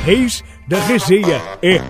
Reis da Resenha é...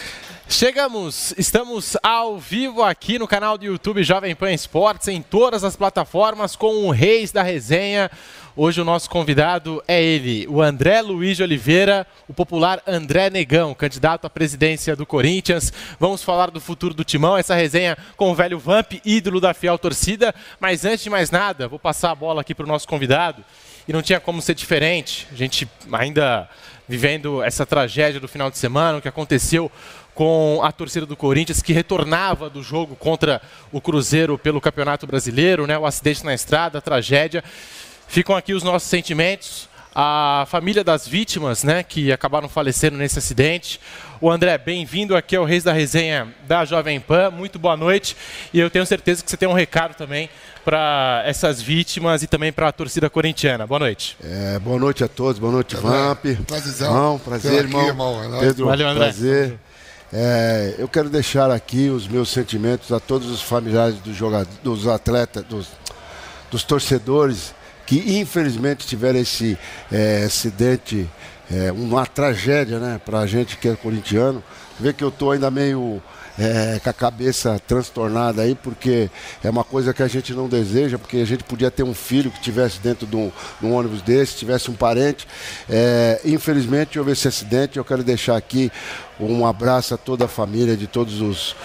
Estamos ao vivo aqui no canal do YouTube Jovem Pan Esportes, em todas as plataformas, com o Reis da Resenha. Hoje o nosso convidado é ele, o André Luiz de Oliveira, o popular André Negão, candidato à presidência do Corinthians. Vamos falar do futuro do Timão, essa resenha com o velho Vamp, ídolo da fiel torcida. Mas antes de mais nada, vou passar a bola aqui para o nosso convidado. E não tinha como ser diferente, a gente ainda vivendo essa tragédia do final de semana, o que aconteceu com a torcida do Corinthians, que retornava do jogo contra o Cruzeiro pelo Campeonato Brasileiro, né? O acidente na estrada, a tragédia. Ficam aqui os nossos sentimentos, a família das vítimas, né, que acabaram falecendo nesse acidente. O André, bem-vindo aqui ao Reis da Resenha da Jovem Pan, muito boa noite. E eu tenho certeza que você tem um recado também para essas vítimas e também para a torcida corintiana. Boa noite. Boa noite a todos, boa noite, Vamp. Prazer, irmão. Pedro, valeu, André. Prazer. Eu quero deixar aqui os meus sentimentos a todos os familiares dos atletas, dos torcedores que infelizmente tiveram esse acidente, uma tragédia, né, para a gente que é corintiano. Vê que eu estou ainda meio com a cabeça transtornada aí, porque é uma coisa que a gente não deseja, porque a gente podia ter um filho que estivesse dentro de um ônibus desse, tivesse um parente. Infelizmente houve esse acidente. Eu quero deixar aqui um abraço a toda a família, de todos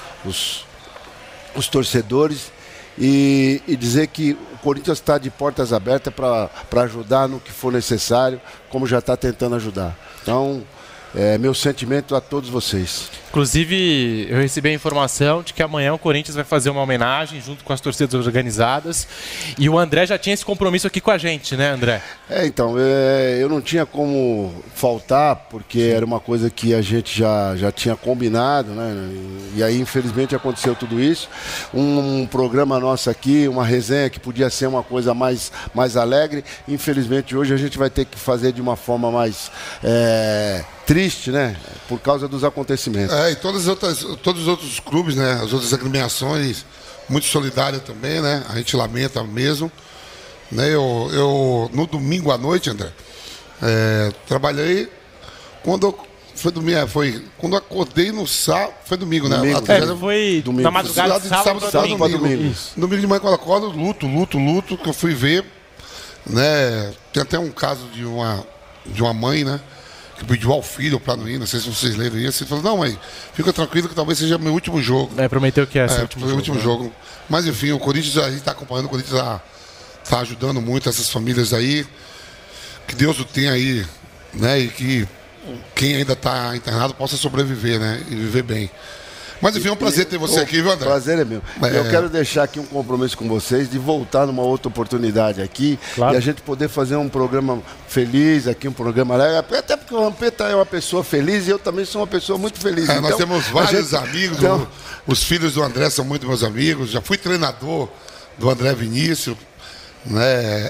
os torcedores, e dizer que o Corinthians está de portas abertas para ajudar no que for necessário, como já está tentando ajudar. Então, meu sentimento a todos vocês. Inclusive, eu recebi a informação de que amanhã o Corinthians vai fazer uma homenagem junto com as torcidas organizadas. E o André já tinha esse compromisso aqui com a gente, né, André? Então, eu não tinha como faltar, porque era uma coisa que a gente já tinha combinado, né? E aí, infelizmente, aconteceu tudo isso. Um programa nosso aqui, uma resenha que podia ser uma coisa mais alegre. Infelizmente, hoje a gente vai ter que fazer de uma forma mais triste, né? Por causa dos acontecimentos. E todos os outros clubes, né? As outras agremiações, muito solidária também, né? A gente lamenta mesmo. Né? Eu no domingo à noite, André, trabalhei. Quando foi domingo, quando eu acordei no sábado, foi domingo, né? Foi domingo. Na madrugada de sábado para domingo. Domingo de manhã, quando eu acordo, luto, que eu fui ver, né? Tem até um caso de uma mãe, né, que pediu ao filho para não ir, não sei se vocês leram isso. Ele falou, não, mãe, fica tranquilo que talvez seja meu último jogo. Prometeu que é o último jogo. Mas enfim, o Corinthians, a gente está acompanhando, o Corinthians está ajudando muito essas famílias aí. Que Deus o tenha aí, né, e que quem ainda está internado possa sobreviver, né, e viver bem. Mas enfim, é um prazer ter você aqui, viu, André? Prazer é meu. Eu quero deixar aqui um compromisso com vocês de voltar numa outra oportunidade aqui, claro, e a gente poder fazer um programa feliz aqui, um programa alegre. Até porque o Vampeta é uma pessoa feliz e eu também sou uma pessoa muito feliz. Então, nós temos vários amigos, então, os filhos do André são muito meus amigos. Já fui treinador do André Vinícius, né?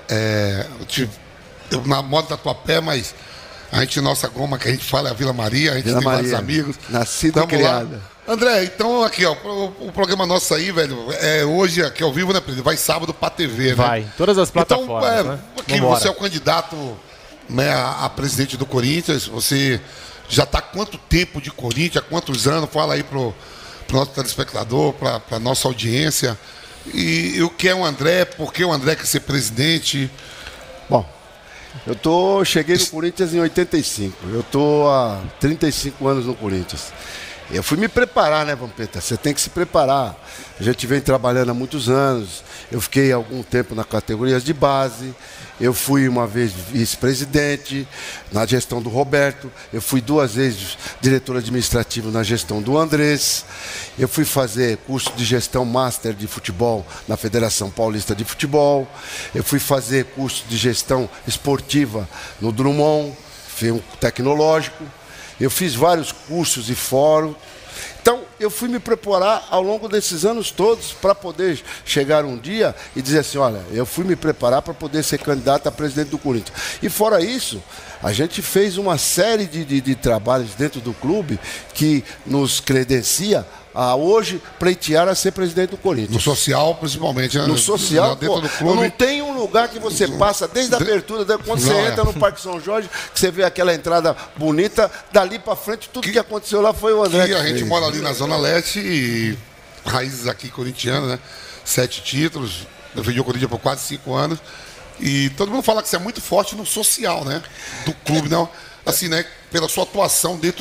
Na moda da Tatuapé, mas a gente, nossa goma que a gente fala é a Vila Maria, a gente tem vários amigos. Nascida e criada. Lá. André, então aqui, ó, o programa nosso aí, velho, hoje aqui ao vivo, né, vai sábado pra TV, né? Vai, todas as plataformas, então, né? Aqui, você é o candidato, né, a presidente do Corinthians, você já tá há quanto tempo de Corinthians, há quantos anos? Fala aí pro nosso telespectador, pra nossa audiência. E o que é o André, por que o André quer ser presidente? Bom, cheguei no Corinthians em 85, eu tô há 35 anos no Corinthians. Eu fui me preparar, né, Vampeta? Você tem que se preparar. A gente vem trabalhando há muitos anos. Eu fiquei algum tempo nas categorias de base. Eu fui uma vez vice-presidente na gestão do Roberto. Eu fui 2 vezes diretor administrativo na gestão do Andrés. Eu fui fazer curso de gestão master de futebol na Federação Paulista de Futebol. Eu fui fazer curso de gestão esportiva no Drummond, fiz um tecnológico. Eu fiz vários cursos e fóruns. Então, eu fui me preparar ao longo desses anos todos para poder chegar um dia e dizer assim, olha, eu fui me preparar para poder ser candidato a presidente do Corinthians. E fora isso, a gente fez uma série de trabalhos dentro do clube que nos credencia a hoje pleitear a ser presidente do Corinthians. No social, principalmente, né? No social, dentro do clube. Eu não tenho lugar que você passa, desde a abertura, quando você entra no Parque São Jorge, que você vê aquela entrada bonita, dali pra frente, tudo que aconteceu lá foi o André. E a gente mora ali na Zona Leste e raízes aqui corintianas, né? 7 títulos, defendi o Corinthians por quase 5 anos. E todo mundo fala que você é muito forte no social, né? Do clube, não? Assim, né? Pela sua atuação dentro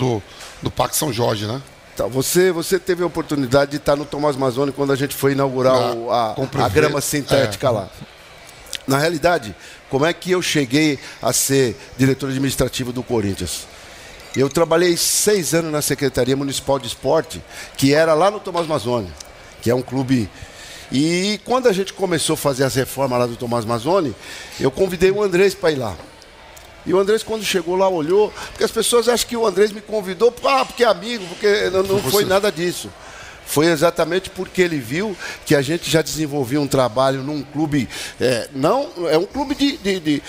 do Parque São Jorge, né? Então, você teve a oportunidade de estar no Tomás Mazzoni quando a gente foi inaugurar a grama sintética lá. Na realidade, como é que eu cheguei a ser diretor administrativo do Corinthians? Eu trabalhei 6 anos na Secretaria Municipal de Esporte, que era lá no Tomás Mazzoni, que é um clube... E quando a gente começou a fazer as reformas lá do Tomás Mazzoni, eu convidei o Andrés para ir lá. E o Andrés, quando chegou lá, olhou, porque as pessoas acham que o Andrés me convidou, porque é amigo, porque não foi nada disso. Foi exatamente porque ele viu que a gente já desenvolvia um trabalho num clube, é um clube de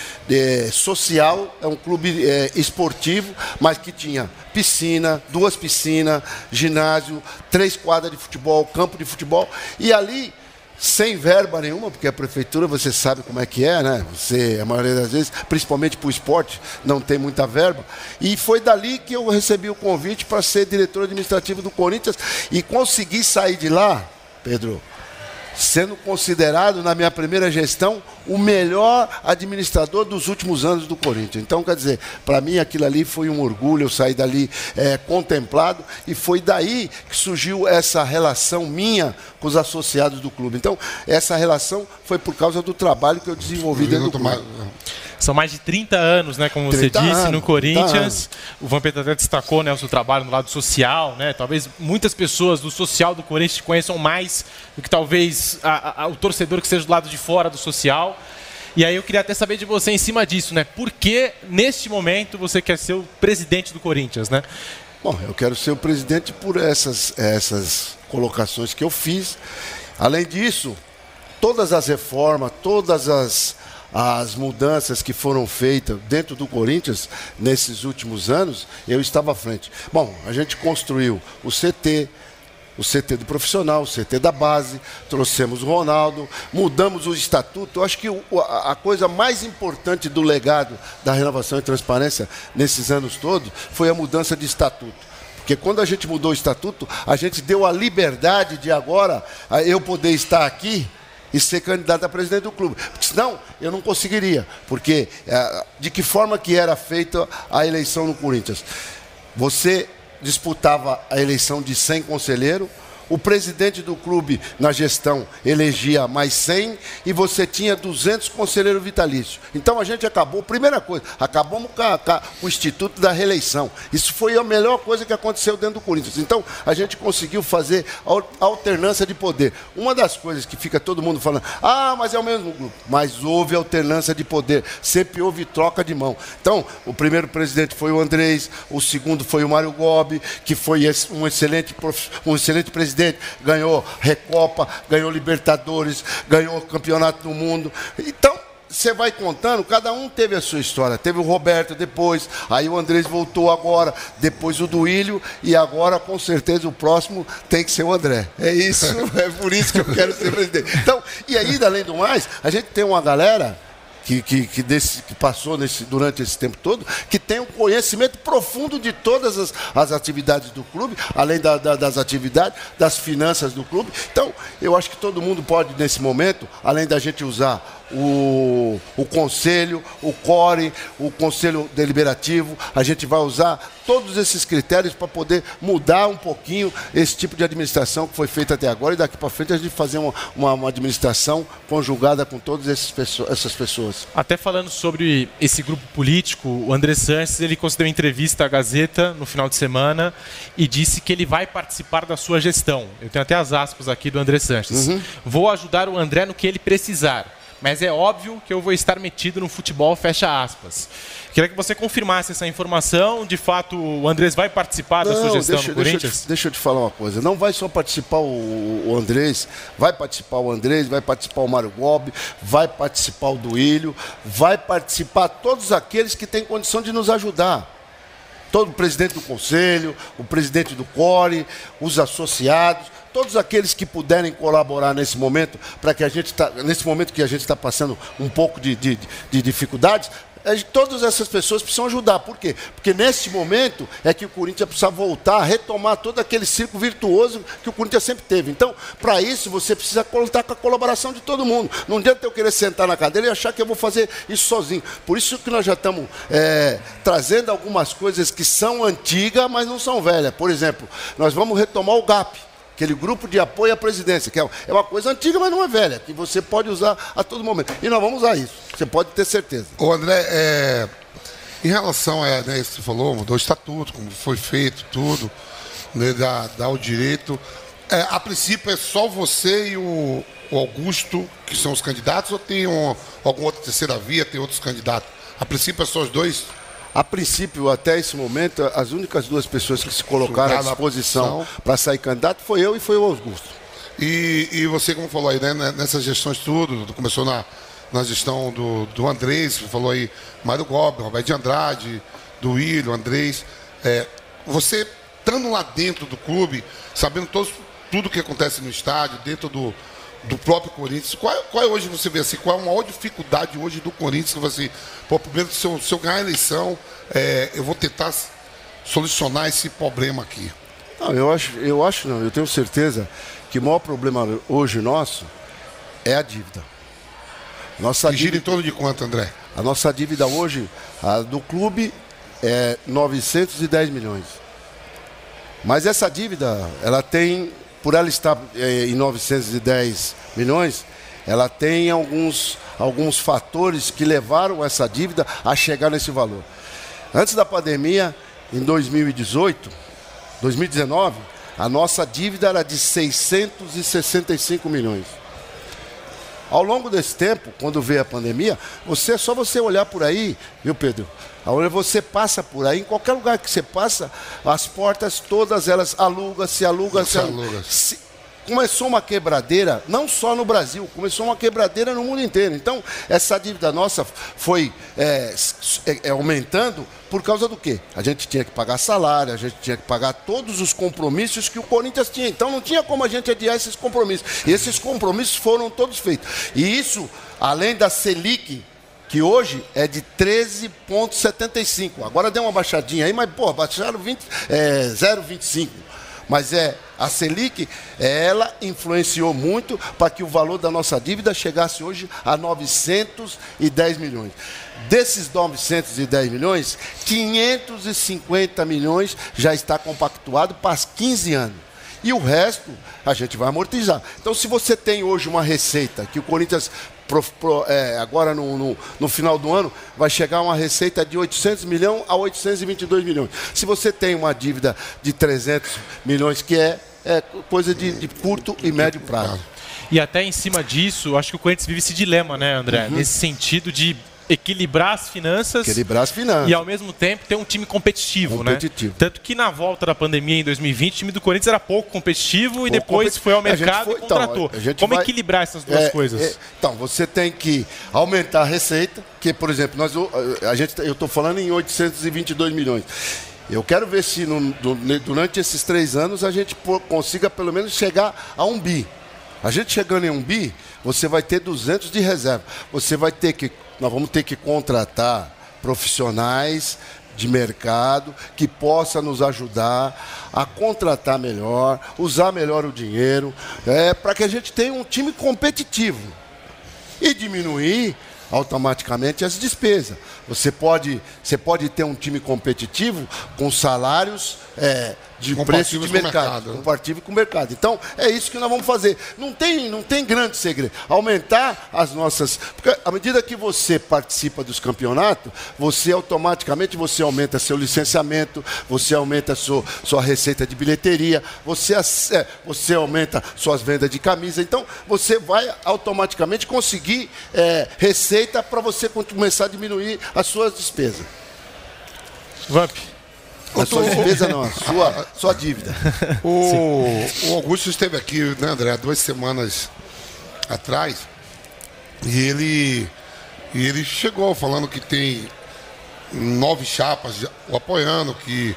social, é um clube esportivo, mas que tinha piscina, 2 piscinas, ginásio, 3 quadras de futebol, campo de futebol, e ali... sem verba nenhuma, porque a prefeitura, você sabe como é que é, né? A maioria das vezes, principalmente para o esporte, não tem muita verba. E foi dali que eu recebi o convite para ser diretor administrativo do Corinthians e consegui sair de lá, Pedro, sendo considerado, na minha primeira gestão, o melhor administrador dos últimos anos do Corinthians. Então, quer dizer, para mim aquilo ali foi um orgulho, eu saí dali contemplado, e foi daí que surgiu essa relação minha com os associados do clube. Então, essa relação foi por causa do trabalho que eu desenvolvi dentro do clube. São mais de 30 anos, né, como você disse, no Corinthians. O Vampeta até destacou, né, o seu trabalho no lado social, né? Talvez muitas pessoas do social do Corinthians te conheçam mais do que talvez o torcedor que esteja do lado de fora do social. E aí eu queria até saber de você em cima disso, né? Por que, neste momento, você quer ser o presidente do Corinthians, né? Bom, eu quero ser o presidente por essas colocações que eu fiz. Além disso, todas as reformas, todas as mudanças que foram feitas dentro do Corinthians nesses últimos anos, eu estava à frente. Bom, a gente construiu o CT do profissional, o CT da base, trouxemos o Ronaldo, mudamos o estatuto. Eu acho que a coisa mais importante do legado da renovação e transparência nesses anos todos foi a mudança de estatuto. Porque quando a gente mudou o estatuto, a gente deu a liberdade de agora eu poder estar aqui e ser candidato a presidente do clube. Porque senão eu não conseguiria. Porque de que forma que era feita a eleição no Corinthians? Você disputava a eleição de 100 conselheiros, o presidente do clube na gestão elegia mais 100 e você tinha 200 conselheiros vitalícios. Então a gente acabou, primeira coisa, acabamos com o Instituto da Reeleição. Isso foi a melhor coisa que aconteceu dentro do Corinthians. Então a gente conseguiu fazer a alternância de poder. Uma das coisas que fica todo mundo falando, mas é o mesmo grupo. Mas houve alternância de poder, sempre houve troca de mão. Então o primeiro presidente foi o Andrés, o segundo foi o Mário Gobi, que foi um excelente presidente, ganhou Recopa, ganhou Libertadores, ganhou Campeonato do Mundo. Então, você vai contando, cada um teve a sua história. Teve o Roberto depois, aí o Andrés voltou agora, depois o Duílio, e agora, com certeza, o próximo tem que ser o André. É isso, é por isso que eu quero ser presidente. Então, e aí, além do mais, a gente tem uma galera que passou durante esse tempo todo, que tem um conhecimento profundo de todas as atividades do clube, além das atividades, das finanças do clube. Então, eu acho que todo mundo pode, nesse momento, além da gente usar o conselho, o core, o conselho deliberativo, a gente vai usar todos esses critérios para poder mudar um pouquinho esse tipo de administração que foi feita até agora, e daqui para frente a gente fazer uma administração conjugada com todas essas pessoas. Até falando sobre esse grupo político, o André Sanches, ele concedeu uma entrevista à Gazeta no final de semana e disse que ele vai participar da sua gestão. Eu tenho até as aspas aqui do André Sanches. Vou ajudar o André no que ele precisar, mas é óbvio que eu vou estar metido no futebol, fecha aspas. Queria que você confirmasse essa informação. De fato, o Andrés vai participar da sua gestão no Corinthians? Deixa eu te falar uma coisa. Não vai só participar o Andrés, vai participar o Andrés, vai participar o Mário Gobi, vai participar o Duílio, vai participar todos aqueles que têm condição de nos ajudar. todo o presidente do conselho, o presidente do CORE, os associados, todos aqueles que puderem colaborar nesse momento, para que nesse momento que a gente está passando um pouco de dificuldades, todas essas pessoas precisam ajudar. Por quê? Porque nesse momento é que o Corinthians precisa voltar a retomar todo aquele círculo virtuoso que o Corinthians sempre teve. Então, para isso, você precisa contar com a colaboração de todo mundo. Não adianta eu querer sentar na cadeira e achar que eu vou fazer isso sozinho. Por isso que nós já estamos trazendo algumas coisas que são antigas, mas não são velhas. Por exemplo, nós vamos retomar o GAP. Aquele grupo de apoio à presidência, que é uma coisa antiga, mas não é velha, que você pode usar a todo momento. E nós vamos usar isso, você pode ter certeza. Ô André, em relação a isso que você falou, mudou o estatuto, como foi feito, tudo, né, dá o direito. A princípio é só você e o Augusto que são os candidatos, ou tem alguma outra terceira via, tem outros candidatos? A princípio é só os dois? A princípio, até esse momento, as únicas duas pessoas que se colocaram à disposição para sair candidato foi eu e foi o Augusto. E você, como falou aí, né, nessas gestões tudo, começou na gestão do Andrés, você falou aí, Mário Gobi, Roberto de Andrade, do Willian, Andrés. Você, estando lá dentro do clube, sabendo tudo o que acontece no estádio, dentro do próprio Corinthians, qual é hoje, você vê assim, qual é a maior dificuldade hoje do Corinthians, que você, primeiro, se eu ganhar a eleição, eu vou tentar solucionar esse problema aqui? Não, eu tenho certeza que o maior problema hoje nosso é a dívida. Que gira em torno de quanto, André? A nossa dívida hoje, a do clube, é 910 milhões. Mas essa dívida, ela tem... Por ela estar em 910 milhões, ela tem alguns fatores que levaram essa dívida a chegar nesse valor. Antes da pandemia, em 2019, a nossa dívida era de 665 milhões. Ao longo desse tempo, quando veio a pandemia, é só você olhar por aí, viu, Pedro? Agora você passa por aí, em qualquer lugar que você passa, as portas todas elas aluga. Começou uma quebradeira, não só no Brasil, começou uma quebradeira no mundo inteiro. Então, essa dívida nossa foi aumentando por causa do quê? A gente tinha que pagar salário, a gente tinha que pagar todos os compromissos que o Corinthians tinha. Então, não tinha como a gente adiar esses compromissos. E esses compromissos foram todos feitos. E isso, além da Selic, que hoje é de 13,75. Agora deu uma baixadinha aí, mas, baixaram 0,25. Mas a Selic, ela influenciou muito para que o valor da nossa dívida chegasse hoje a 910 milhões. Desses 910 milhões, 550 milhões já está compactuado para 15 anos. E o resto, a gente vai amortizar. Então, se você tem hoje uma receita que o Corinthians... agora no final do ano, vai chegar a uma receita de 800 milhões a 822 milhões. Se você tem uma dívida de 300 milhões, que é coisa de curto e médio prazo. E até em cima disso, acho que o Corinthians vive esse dilema, né, André? Nesse sentido de equilibrar as finanças e ao mesmo tempo ter um time competitivo, né? Tanto que na volta da pandemia em 2020, o time do Corinthians era pouco competitivo e depois foi ao mercado e contratou. Como equilibrar essas duas coisas? Então, você tem que aumentar a receita, que, por exemplo, eu estou falando em 822 milhões. Eu quero ver se durante esses 3 anos a gente consiga pelo menos chegar a 1 bi. A gente chegando em 1 bi, você vai ter 200 de reserva. Nós vamos ter que contratar profissionais de mercado que possam nos ajudar a contratar melhor, usar melhor o dinheiro, para que a gente tenha um time competitivo e diminuir automaticamente as despesas. Você pode ter um time competitivo com salários de preço de mercado, compatível com o mercado. Então, é isso que nós vamos fazer. Não tem grande segredo. Aumentar as nossas... Porque à medida que você participa dos campeonatos, você automaticamente aumenta seu licenciamento, você aumenta sua receita de bilheteria, você aumenta suas vendas de camisa. Então, você vai automaticamente conseguir receita para você começar a diminuir as suas despesas. Vamp. A sua despesa não, a sua dívida. O Augusto esteve aqui, né, André, 2 semanas atrás, e ele chegou falando que tem 9 chapas o apoiando, que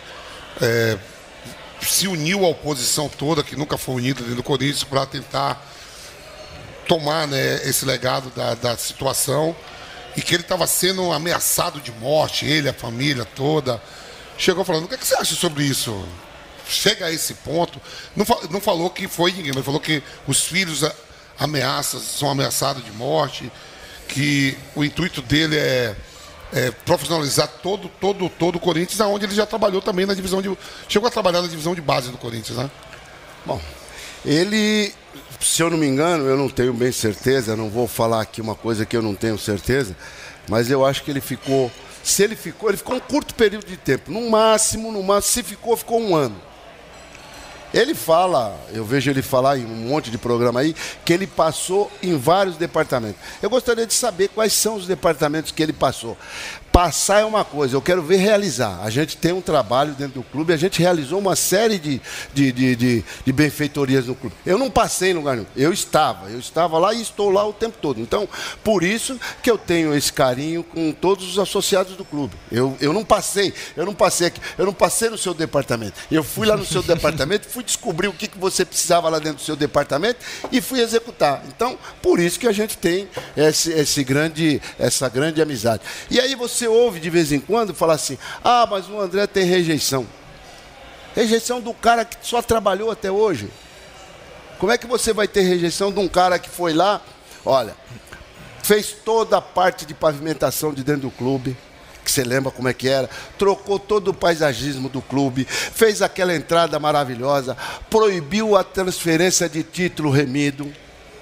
se uniu à oposição toda, que nunca foi unida dentro do Corinthians, para tentar tomar, né, esse legado da situação, e que ele estava sendo ameaçado de morte, ele, a família toda. Chegou falando, o que você acha sobre isso? Chega a esse ponto. Não falou que foi ninguém, mas falou que os filhos são ameaçados de morte, que o intuito dele é profissionalizar todo o Corinthians, aonde ele já trabalhou também na divisão de... Chegou a trabalhar na divisão de base do Corinthians, né? Bom, ele, se eu não me engano, eu não tenho bem certeza, não vou falar aqui uma coisa que eu não tenho certeza, mas eu acho que ele ficou... Se ele ficou um curto período de tempo. No máximo, se ficou 1 ano. Ele fala, eu vejo ele falar em um monte de programa aí, que ele passou em vários departamentos. Eu gostaria de saber quais são os departamentos que ele passou. Passar é uma coisa, eu quero ver realizar. A gente tem um trabalho dentro do clube, a gente realizou uma série de benfeitorias no clube. Eu não passei em lugar nenhum, eu estava lá e estou lá o tempo todo. Então, por isso que eu tenho esse carinho com todos os associados do clube. Eu não passei aqui, eu não passei no seu departamento. Eu fui lá no seu departamento, fui descobrir o que você precisava lá dentro do seu departamento e fui executar. Então, por isso que a gente tem essa grande amizade. E aí você ouve de vez em quando falar assim, mas o André tem rejeição. Rejeição do cara que só trabalhou até hoje. Como é que você vai ter rejeição de um cara que foi lá, olha, fez toda a parte de pavimentação de dentro do clube, que você lembra como é que era, trocou todo o paisagismo do clube, fez aquela entrada maravilhosa, proibiu a transferência de título remido.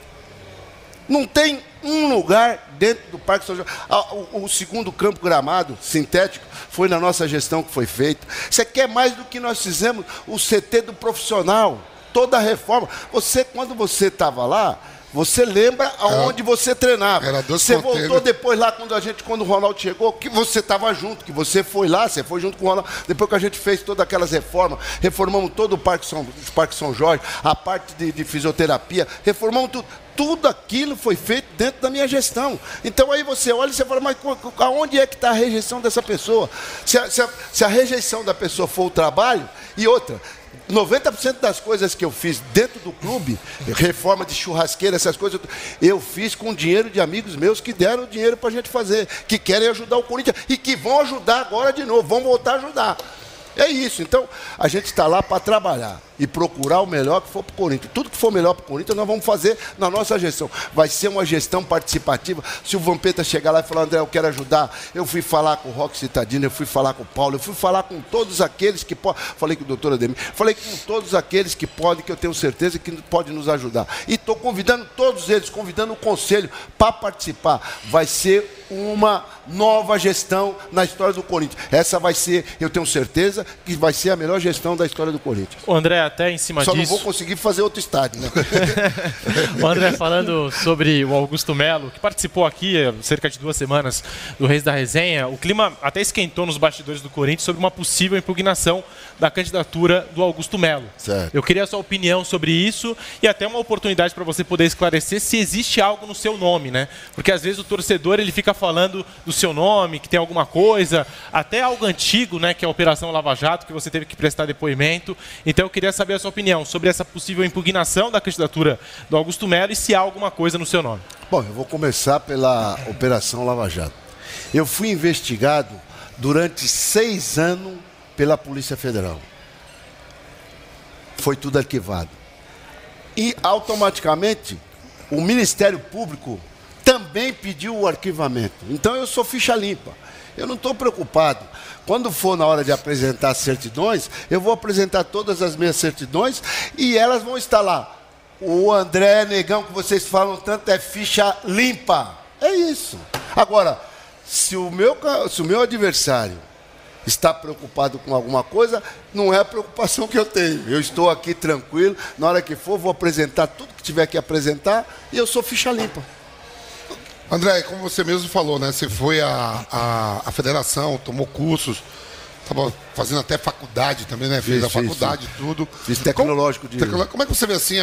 Não tem um lugar dentro do Parque São Jorge. O segundo campo gramado, sintético, foi na nossa gestão que foi feito. Você quer mais do que nós fizemos o CT do profissional, toda a reforma. Quando você estava lá, você lembra aonde você treinava. Você voltou depois lá, quando o Ronaldo chegou, que você estava junto, que você foi lá, você foi junto com o Ronaldo. Depois que a gente fez todas aquelas reformas, reformamos todo o Parque São Jorge, a parte de fisioterapia, reformamos tudo. Tudo aquilo foi feito dentro da minha gestão. Então aí você olha e você fala, mas aonde é que está a rejeição dessa pessoa? Se a rejeição da pessoa for o trabalho, e outra, 90% das coisas que eu fiz dentro do clube, reforma de churrasqueira, essas coisas, eu fiz com dinheiro de amigos meus que deram dinheiro para a gente fazer, que querem ajudar o Corinthians e que vão ajudar agora de novo, vão voltar a ajudar. É isso, então a gente está lá para trabalhar e procurar o melhor que for para o Corinthians. Tudo que for melhor para o Corinthians nós vamos fazer na nossa gestão. Vai ser uma gestão participativa. Se o Vampeta chegar lá e falar, André, eu quero ajudar, eu fui falar com o Roque Citadino, eu fui falar com o Paulo, eu fui falar com todos aqueles que podem, falei com o doutor Ademir, falei com todos aqueles que podem, que eu tenho certeza que podem nos ajudar. E estou convidando todos eles, convidando o conselho para participar. Vai ser uma nova gestão na história do Corinthians. Essa vai ser, eu tenho certeza, que vai ser a melhor gestão da história do Corinthians. O André, até em cima disso... Só não vou conseguir fazer outro estádio, né? O André, falando sobre o Augusto Melo, que participou aqui há cerca de 2 semanas do Reis da Resenha, o clima até esquentou nos bastidores do Corinthians sobre uma possível impugnação da candidatura do Augusto Melo. Certo. Eu queria a sua opinião sobre isso e até uma oportunidade para você poder esclarecer se existe algo no seu nome, né? Porque às vezes o torcedor ele fica falando do seu nome, que tem alguma coisa, até algo antigo, né, que é a Operação Lava Jato, que você teve que prestar depoimento. Então eu queria saber a sua opinião sobre essa possível impugnação da candidatura do Augusto Melo e se há alguma coisa no seu nome. Bom, eu vou começar pela Operação Lava Jato. Eu fui investigado durante 6 anos pela Polícia Federal. Foi tudo arquivado. E automaticamente o Ministério Público também pediu o arquivamento. Então eu sou ficha limpa. Eu não estou preocupado. Quando for na hora de apresentar certidões, eu vou apresentar todas as minhas certidões e elas vão estar lá. O André Negão, que vocês falam tanto, é ficha limpa. É isso. Agora, se o meu adversário está preocupado com alguma coisa, não é a preocupação que eu tenho. Eu estou aqui tranquilo. Na hora que for, vou apresentar tudo que tiver que apresentar e eu sou ficha limpa. André, como você mesmo falou, né? Você foi à federação, tomou cursos, estava fazendo até faculdade também, né? Fez a faculdade, tudo. Fiz tecnológico de... Como é que você vê assim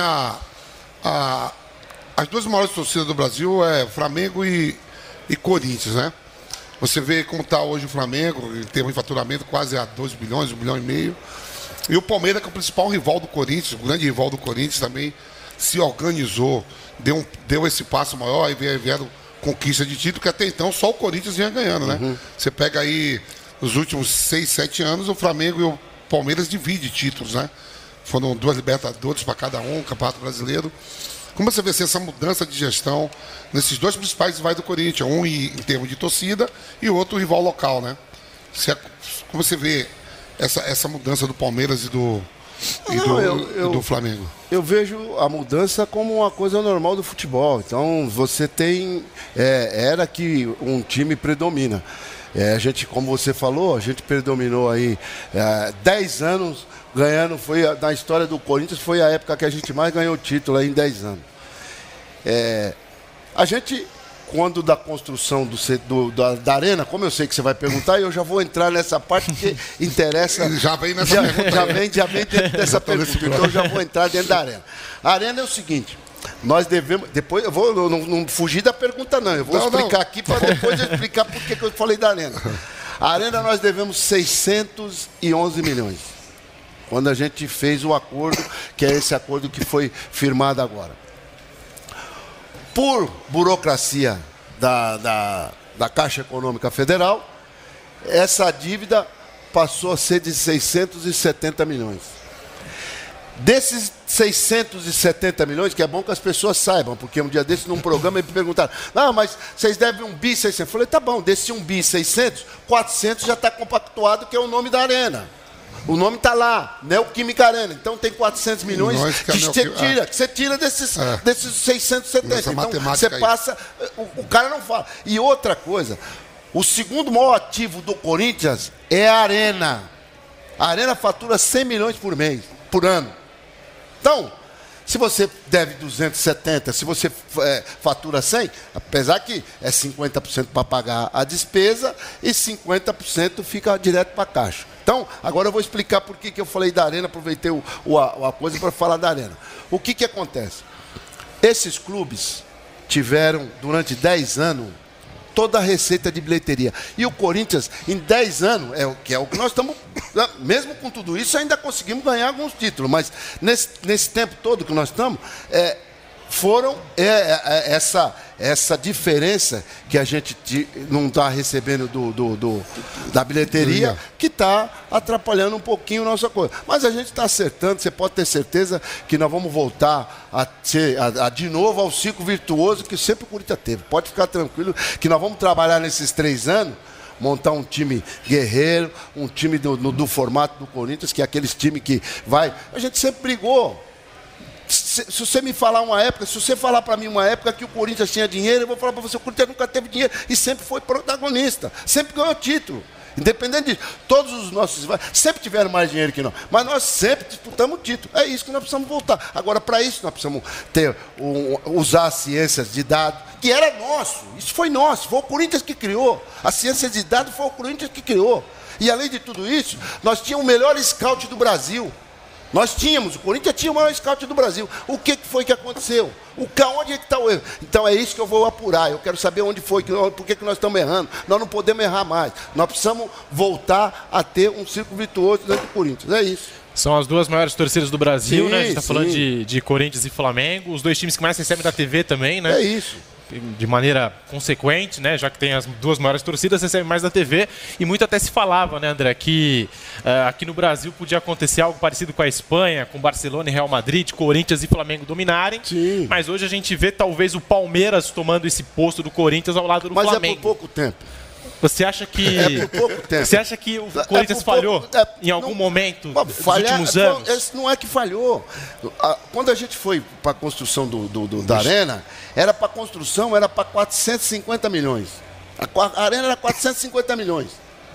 as 2 maiores torcidas do Brasil é Flamengo e Corinthians, né? Você vê como está hoje o Flamengo, em termos de faturamento, quase a 2 bilhões, 1,5 bilhão. E o Palmeiras, que é o principal rival do Corinthians, o grande rival do Corinthians, também se organizou, deu esse passo maior e vieram conquista de título, que até então só o Corinthians vinha ganhando, né? Você pega aí, nos últimos 6, 7 anos, o Flamengo e o Palmeiras dividem títulos, né? Foram 2 Libertadores para cada um, Campeonato Brasileiro. Como você vê essa mudança de gestão nesses 2 principais rivais do Corinthians, um em termos de torcida e o outro rival local, né? Como você vê essa mudança do Palmeiras e do Flamengo? Eu vejo a mudança como uma coisa normal do futebol. Então, você tem... era que um time predomina. A gente, como você falou, a gente predominou aí 10 anos ganhando. Na história do Corinthians, foi a época que a gente mais ganhou título aí em 10 anos. A gente... Quando da construção da arena, como eu sei que você vai perguntar, eu já vou entrar nessa parte que interessa. Já vem nessa pergunta. Já vem dentro dessa pergunta. Então eu já vou entrar dentro da arena. A arena é o seguinte: nós devemos. Depois eu vou não fugir da pergunta, não. Eu vou explicar aqui para depois eu explicar por que eu falei da arena. A arena nós devemos 611 milhões. Quando a gente fez o acordo, que é esse acordo que foi firmado agora. Por burocracia da Caixa Econômica Federal, essa dívida passou a ser de 670 milhões. Desses 670 milhões, que é bom que as pessoas saibam, porque um dia desses, num programa, me perguntaram: não, mas vocês devem 1 bi 600. Eu falei: tá bom, desse 1 bi 600, 400 já está compactuado, que é o nome da arena. O nome está lá, Neoquímica Arena. Então tem 400 milhões que você tira desses 670. Então você passa, o cara não fala. E outra coisa, o segundo maior ativo do Corinthians é a Arena. A Arena fatura 100 milhões por ano. Então, se você deve 270, se você fatura 100, apesar que é 50% para pagar a despesa e 50% fica direto para a caixa. Então, agora eu vou explicar por que eu falei da arena, aproveitei a coisa para falar da arena. O que acontece? Esses clubes tiveram, durante 10 anos, toda a receita de bilheteria. E o Corinthians, em 10 anos, é o que nós estamos... Mesmo com tudo isso, ainda conseguimos ganhar alguns títulos. Mas nesse tempo todo que nós estamos, essa diferença que a gente não está recebendo da bilheteria, que está atrapalhando um pouquinho a nossa coisa. Mas a gente está acertando, você pode ter certeza que nós vamos voltar de novo ao ciclo virtuoso que sempre o Corinthians teve. Pode ficar tranquilo que nós vamos trabalhar nesses 3 anos, montar um time guerreiro, um time do formato do Corinthians, que é aqueles times que vai... A gente sempre brigou. Se você me falar uma época, se você falar para mim uma época que o Corinthians tinha dinheiro, eu vou falar para você: o Corinthians nunca teve dinheiro e sempre foi protagonista, sempre ganhou título. Independente disso, todos os nossos sempre tiveram mais dinheiro que nós, mas nós sempre disputamos o título. É isso que nós precisamos voltar. Agora, para isso, nós precisamos usar as ciências de dados, que era nosso, isso foi nosso, foi o Corinthians que criou. A ciência de dados foi o Corinthians que criou. E além de tudo isso, nós tínhamos o melhor scout do Brasil. O Corinthians tinha o maior scout do Brasil. O que foi que aconteceu? Onde é que está o erro? Então é isso que eu vou apurar. Eu quero saber onde foi, por que nós estamos errando. Nós não podemos errar mais. Nós precisamos voltar a ter um círculo virtuoso dentro do Corinthians. É isso. São as 2 maiores torcidas do Brasil, sim, né? A gente está falando de Corinthians e Flamengo. Os 2 times que mais recebem da TV também, né? É isso. De maneira consequente, né, já que tem as 2 maiores torcidas, recebe mais da TV, e muito até se falava, né, André, que aqui no Brasil podia acontecer algo parecido com a Espanha, com Barcelona e Real Madrid, Corinthians e Flamengo dominarem. Sim. Mas hoje a gente vê talvez o Palmeiras tomando esse posto do Corinthians ao lado do Flamengo. Mas é por pouco tempo. Você acha que Você acha que o Corinthians falhou em algum momento dos últimos anos? Não é que falhou. Quando a gente foi para a construção da arena, era para construção, era para 450 milhões. A arena era 450 milhões.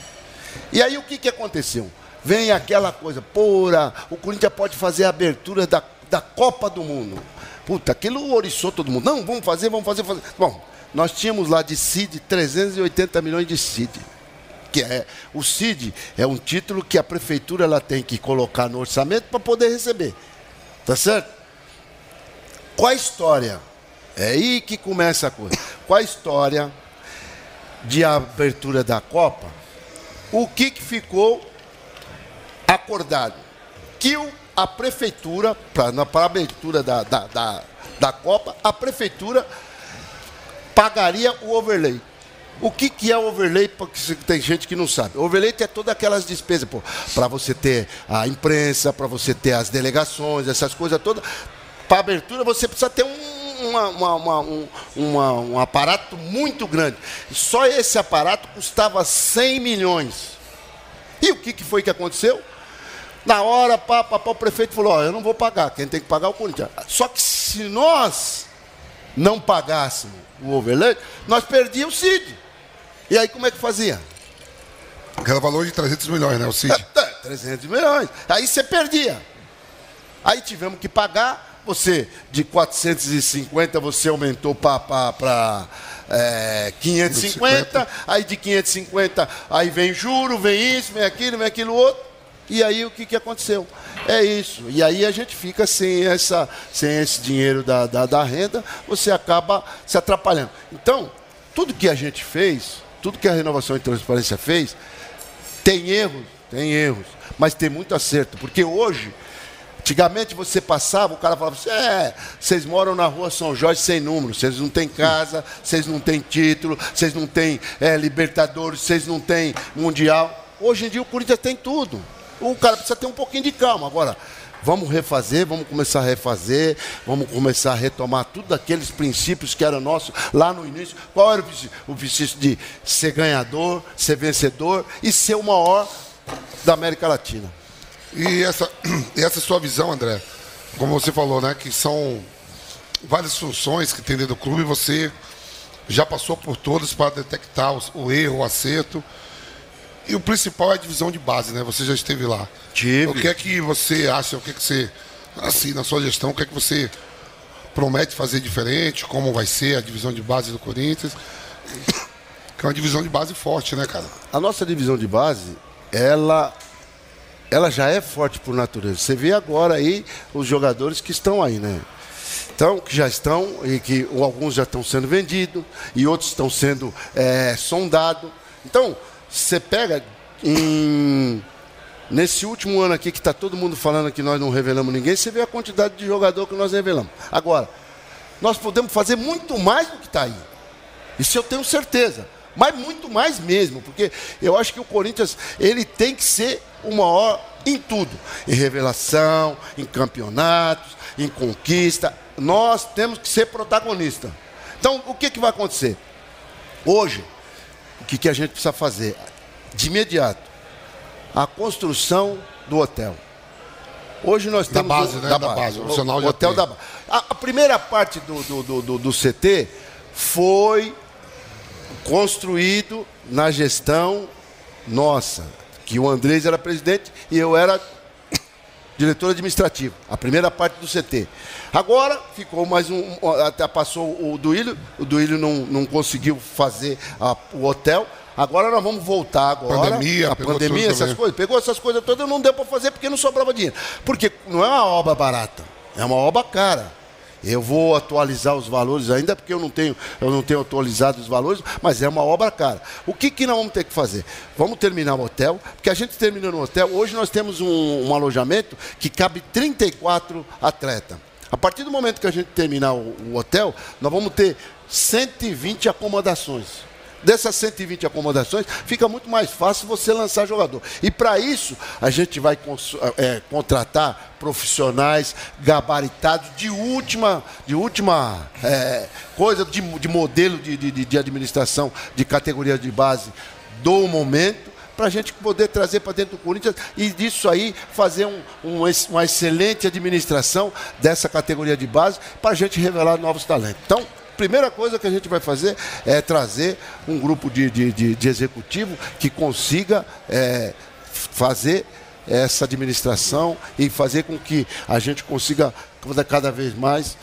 E aí o que aconteceu? Vem aquela coisa: o Corinthians pode fazer a abertura da Copa do Mundo. Puta, aquilo oriçou todo mundo. Não, vamos fazer. Bom, nós tínhamos lá de CID 380 milhões de CID. O CID é um título que a prefeitura ela tem que colocar no orçamento para poder receber. Tá certo? Qual a história? É aí que começa a coisa. Qual a história? de abertura da Copa, o que ficou acordado? Que a prefeitura, para a abertura da Copa, a prefeitura pagaria o overlay. O que é o overlay? Porque tem gente que não sabe. O overlay é todas aquelas despesas, para você ter a imprensa, para você ter as delegações, essas coisas todas. Para abertura você precisa ter um aparato muito grande. Só esse aparato custava 100 milhões. E o que foi que aconteceu? Na hora, o prefeito falou, eu não vou pagar, quem tem que pagar é o Corinthians. Só que se nós não pagássemos o overlay, nós perdíamos o CID. E aí como é que fazia? Aquele valor de 300 milhões, né, o CID? 300 milhões. Aí você perdia. Aí tivemos que pagar. Você, de 450, você aumentou para 550. Aí de 550, aí vem juro, vem isso, vem aquilo outro. E aí o que aconteceu? É isso. E aí a gente fica sem esse dinheiro da renda, você acaba se atrapalhando. Então, tudo que a gente fez, tudo que a Renovação e Transparência fez, tem erros, mas tem muito acerto. Porque hoje, antigamente você passava, o cara falava assim, vocês moram na rua São Jorge sem número, vocês não têm casa, vocês não têm título, vocês não têm Libertadores, vocês não têm Mundial. Hoje em dia o Corinthians tem tudo. O cara precisa ter um pouquinho de calma. Agora, vamos refazer, vamos começar a refazer, vamos começar a retomar tudo aqueles princípios que eram nossos lá no início. Qual era o princípio de ser ganhador, ser vencedor e ser o maior da América Latina? E essa sua visão, André, como você falou, né, que são várias funções que tem dentro do clube, você já passou por todas para detectar o erro, o acerto. E o principal é a divisão de base, né? Você já esteve lá. Tive. O que é que você acha, o que é que você, assim, na sua gestão, o que é que você promete fazer diferente, como vai ser a divisão de base do Corinthians? Que é uma divisão de base forte, né, cara? A nossa divisão de base, ela já é forte por natureza. Você vê agora aí os jogadores que estão aí, né? Então, que já estão, e que alguns já estão sendo vendidos, e outros estão sendo sondados. Então, você pega nesse último ano aqui que está todo mundo falando que nós não revelamos ninguém, você vê a quantidade de jogador que nós revelamos. Agora, nós podemos fazer muito mais do que está aí. Isso eu tenho certeza. Mas muito mais mesmo, porque eu acho que o Corinthians ele tem que ser o maior em tudo. Em revelação, em campeonatos, em conquista. Nós temos que ser protagonista. Então, o que vai acontecer? Hoje, o que a gente precisa fazer? De imediato, a construção do hotel. Hoje nós temos... Da base, né? Da base. O hotel da base. A primeira parte do CT foi construído na gestão nossa, que o Andrés era presidente e eu era diretor administrativo. A primeira parte do CT. Agora ficou mais até passou o Duílio não conseguiu fazer o hotel. Agora nós vamos voltar agora. A pandemia, essas coisas. Pegou essas coisas todas, não deu para fazer porque não sobrava dinheiro. Porque não é uma obra barata, é uma obra cara. Eu vou atualizar os valores ainda, porque eu não tenho atualizado os valores, mas é uma obra cara. O que nós vamos ter que fazer? Vamos terminar o hotel, porque a gente terminou no hotel. Hoje nós temos um alojamento que cabe 34 atletas. A partir do momento que a gente terminar o hotel, nós vamos ter 120 acomodações. Dessas 120 acomodações, fica muito mais fácil você lançar jogador. E para isso, a gente vai contratar profissionais gabaritados de última coisa, de modelo de administração de categoria de base do momento, para a gente poder trazer para dentro do Corinthians e disso aí fazer uma excelente administração dessa categoria de base para a gente revelar novos talentos. Então, primeira coisa que a gente vai fazer é trazer um grupo de executivo que consiga fazer essa administração e fazer com que a gente consiga cada vez mais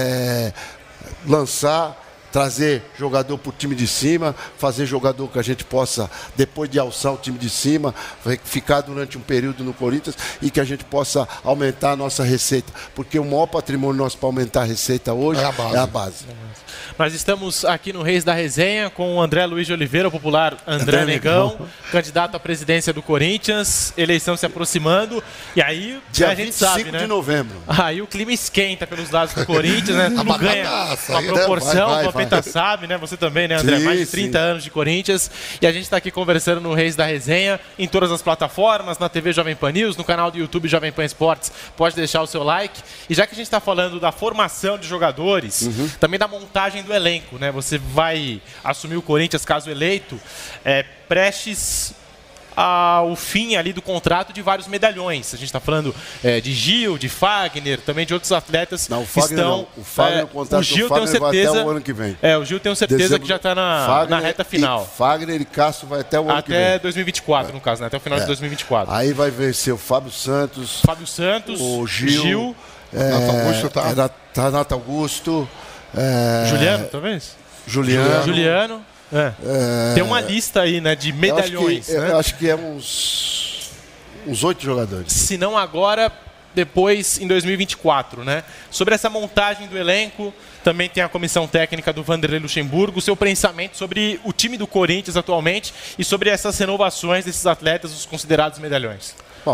lançar, trazer jogador para o time de cima, fazer jogador que a gente possa, depois de alçar o time de cima, ficar durante um período no Corinthians e que a gente possa aumentar a nossa receita. Porque o maior patrimônio nosso para aumentar a receita hoje é a base. Nós estamos aqui no Reis da Resenha com o André Luiz de Oliveira, o popular André Negão, candidato à presidência do Corinthians, eleição se aproximando, e aí Dia a gente sabe, 25 né? de novembro. Aí o clima esquenta pelos lados do Corinthians, né? Tudo ganha uma aí, proporção, vai, o Vampeta sabe, né? Você também, né, André? Sim, Mais de 30 anos de Corinthians, e a gente está aqui conversando no Reis da Resenha, em todas as plataformas, na TV Jovem Pan News, no canal do YouTube Jovem Pan Esportes, pode deixar o seu like, e já que a gente está falando da formação de jogadores, também da montagem do elenco, né? Você vai assumir o Corinthians, caso eleito, prestes ao fim ali do contrato de vários medalhões. A gente está falando de Gil, de Fagner, também de outros atletas Não, o que Fagner estão... não. O Fagner, o contrato Gil, do Fagner tenho certeza, vai até o ano que vem. O Gil tenho certeza que já está na reta final. Fagner e Castro vai até o ano que vem. Até 2024, no caso, né? Até o final de 2024. Aí vai vencer o Fábio Santos, o Gil, Renato Augusto Renato Augusto, Juliano, talvez? Juliano. Tem uma lista aí, né, de medalhões. Eu acho que é uns 8 jogadores. Se não agora, depois em 2024, né? Sobre essa montagem do elenco, também tem a comissão técnica do Vanderlei Luxemburgo, seu pensamento sobre o time do Corinthians atualmente e sobre essas renovações desses atletas, os considerados medalhões. Bom,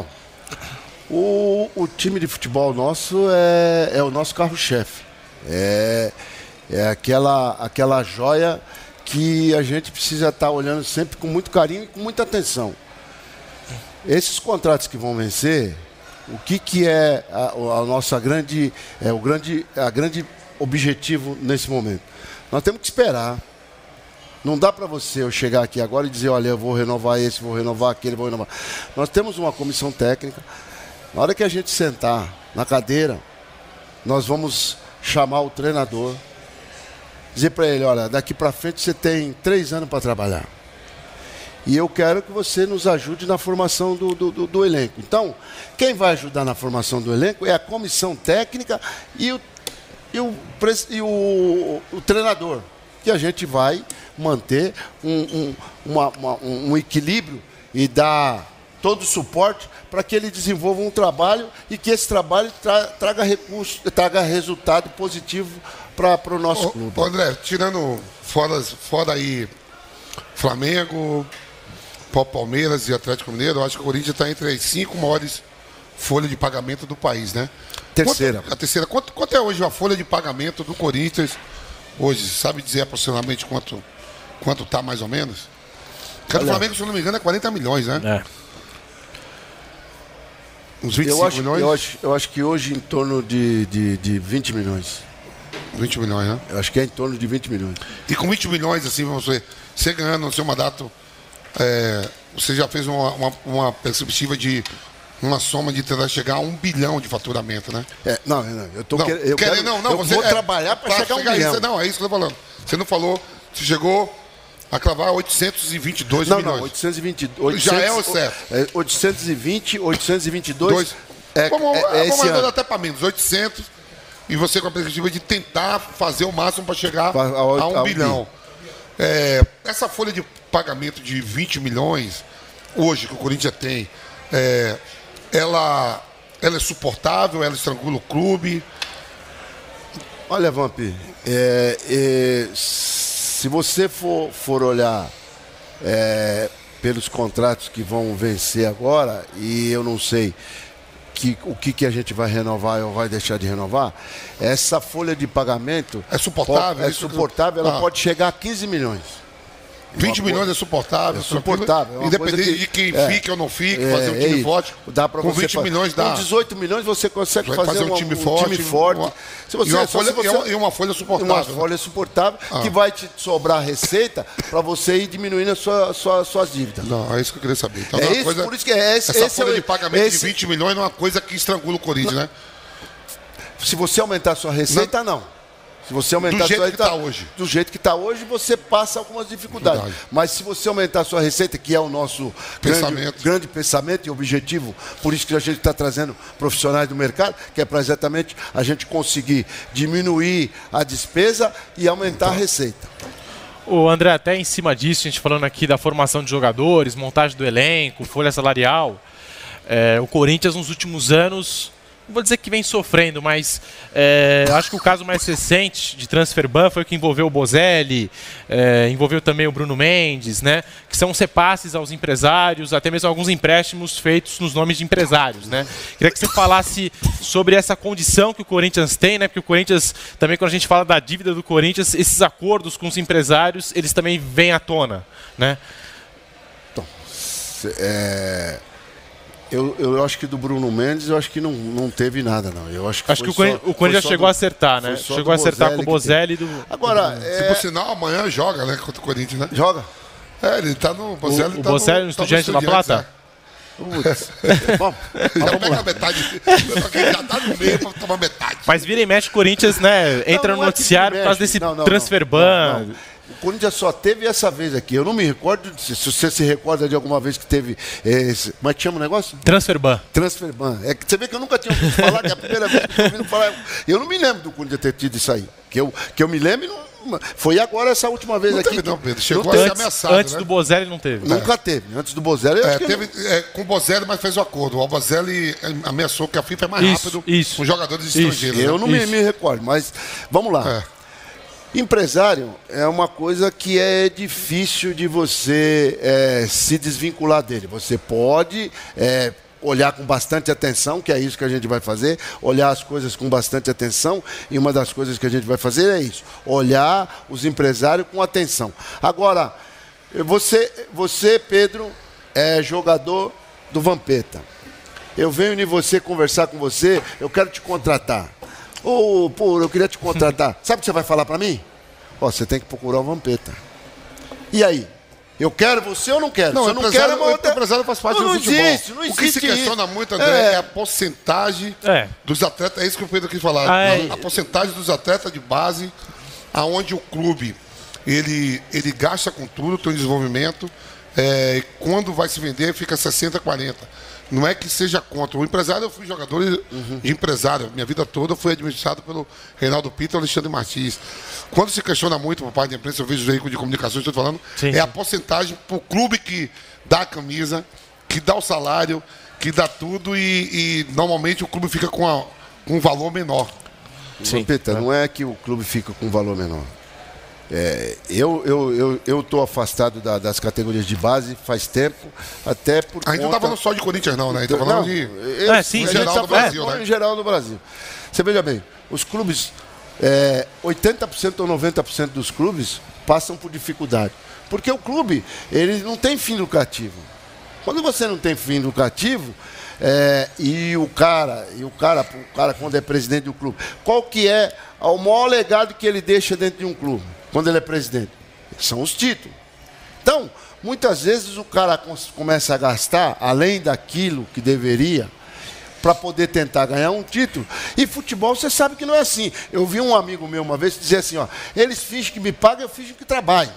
o time de futebol nosso é o nosso carro-chefe. É aquela joia que a gente precisa estar olhando sempre com muito carinho e com muita atenção. Esses contratos que vão vencer, o que é a nossa grande objetivo nesse momento? Nós temos que esperar. Não dá para eu chegar aqui agora e dizer, olha, eu vou renovar esse, vou renovar aquele, vou renovar. Nós temos uma comissão técnica. Na hora que a gente sentar na cadeira, nós vamos chamar o treinador, dizer para ele, olha, daqui para frente você tem 3 anos para trabalhar. E eu quero que você nos ajude na formação do elenco. Então, quem vai ajudar na formação do elenco é a comissão técnica e o treinador, que a gente vai manter um equilíbrio e dar todo o suporte para que ele desenvolva um trabalho e que esse trabalho traga recurso, traga resultado positivo para o nosso clube. André, tirando fora aí Flamengo, Palmeiras e Atlético Mineiro, eu acho que o Corinthians está entre as 5 maiores folhas de pagamento do país, né? Terceira. A terceira. Quanto é hoje a folha de pagamento do Corinthians? Hoje, sabe dizer aproximadamente quanto está mais ou menos? Cada Flamengo, se eu não me engano, é 40 milhões, né? Uns 25 milhões? Eu acho que hoje em torno de 20 milhões. 20 milhões, né? Eu acho que é em torno de 20 milhões. E com 20 milhões, assim, você ganhando no seu mandato, você já fez uma perspectiva de uma soma de tentar chegar a 1 bilhão de faturamento, né? Não, eu vou trabalhar para chegar a 1 bilhão. Não, é isso que eu tô falando. Você não falou, você chegou a clavar 822 milhões. Não, 822. Já é o certo. 822. Vamos esse ano. até para menos, 800. E você com a perspectiva de tentar fazer o máximo para chegar a 1 bilhão. Essa folha de pagamento de 20 milhões, hoje, que o Corinthians tem, ela é suportável? Ela estrangula o clube? Olha, Vamp, se você for olhar pelos contratos que vão vencer agora, e eu não sei o que a gente vai renovar ou vai deixar de renovar, essa folha de pagamento é suportável? Ela pode chegar a 15 milhões. 20 milhões é suportável. É suportável. Independente de quem fique ou não fique, fazer um time forte. Dá pra com você 20 milhões dá. Com 18 milhões você consegue fazer um time forte. E uma folha suportável. Uma folha suportável que vai te sobrar receita para você ir diminuindo as suas dívidas. Não, é isso que eu queria saber. Então, por isso que essa folha de pagamento de 20 milhões não é uma coisa que estrangula o Corinthians, né? Se você aumentar a sua receita, não. Se você aumentar do jeito que está hoje. Do jeito que está hoje, você passa algumas dificuldades. Mas se você aumentar a sua receita, que é o nosso grande pensamento e objetivo, por isso que a gente está trazendo profissionais do mercado, que é para exatamente a gente conseguir diminuir a despesa e aumentar a receita. O André, até em cima disso, a gente falando aqui da formação de jogadores, montagem do elenco, folha salarial, o Corinthians nos últimos anos não vou dizer que vem sofrendo, mas acho que o caso mais recente de transfer ban foi o que envolveu o Bozelli, envolveu também o Bruno Mendes, né? Que são repasses aos empresários, até mesmo alguns empréstimos feitos nos nomes de empresários, né? Queria que você falasse sobre essa condição que o Corinthians tem, né? Porque o Corinthians, também quando a gente fala da dívida do Corinthians, esses acordos com os empresários, eles também vêm à tona, né? Então, eu acho que do Bruno Mendes, eu acho que não teve nada, não. Eu acho que o Corinthians já chegou a acertar, né? Chegou a acertar com o Bozelli. Agora, por sinal, amanhã joga, né? Contra o Corinthians, né? Joga. Ele tá no... O Bozelli no Estudiantes da Plata? Bom, já pega a metade. Já tá no meio pra tomar metade. Mas vira e mexe, o Corinthians, né? Entra no noticiário por causa desse transfer ban. O Corinthians só teve essa vez aqui. Eu não me recordo, se você se recorda de alguma vez que teve como é que chama o negócio? Transfer ban. Transfer ban. É que você vê que eu nunca tinha ouvido falar, que é a primeira vez que eu tô ouvindo falar. Eu não me lembro do Corinthians ter tido isso aí. Que eu me lembro, foi agora essa última vez não aqui. Teve, não, Pedro. Chegou a ser ameaçado. Antes né? do Bozelli não teve. Nunca teve. Antes do Bozelli. Teve com o Bozelli, mas fez o acordo. O Bozelli ameaçou que a FIFA é mais rápido com jogadores estrangeiros. Eu não me recordo, mas vamos lá. Empresário é uma coisa que é difícil de você se desvincular dele. Você pode olhar com bastante atenção, que é isso que a gente vai fazer, olhar as coisas com bastante atenção, e uma das coisas que a gente vai fazer é isso, olhar os empresários com atenção. Agora, você Pedro, é jogador do Vampeta. Eu venho em você conversar com você, eu quero te contratar. Pô, eu queria te contratar. Sabe o que você vai falar pra mim? Você tem que procurar o Vampeta. E aí? Eu quero você ou não quero? Não, se eu não quero, o empresário faz parte do futebol. Não existe. O que se questiona muito, André, é a porcentagem dos atletas. É isso que o Pedro quis falar. A porcentagem dos atletas de base, aonde o clube ele gasta com tudo, tem desenvolvimento. E quando vai se vender, fica 60-40. Não é que seja contra. O empresário, eu fui jogador de empresário. Minha vida toda foi administrado pelo Reinaldo Pita e Alexandre Martins. Quando se questiona muito por parte da imprensa, eu vejo os veículos de comunicação, estou falando, a porcentagem para o clube que dá a camisa, que dá o salário, que dá tudo e normalmente o clube fica com um valor menor. Sim. Pita, não é que o clube fica com um valor menor. Eu estou afastado das categorias de base faz tempo, até por A gente não está falando só de Corinthians, não, né? A gente está falando de geral do Brasil, né? Em geral do Brasil. Você veja bem, os clubes, 80% ou 90% dos clubes passam por dificuldade. Porque o clube, ele não tem fim lucrativo. Quando você não tem fim lucrativo, e o cara quando é presidente do clube, qual que é o maior legado que ele deixa dentro de um clube? Quando ele é presidente, são os títulos. Então, muitas vezes o cara começa a gastar além daquilo que deveria para poder tentar ganhar um título. E futebol, você sabe que não é assim. Eu vi um amigo meu uma vez dizer assim, eles fingem que me pagam, eu finjo que trabalho.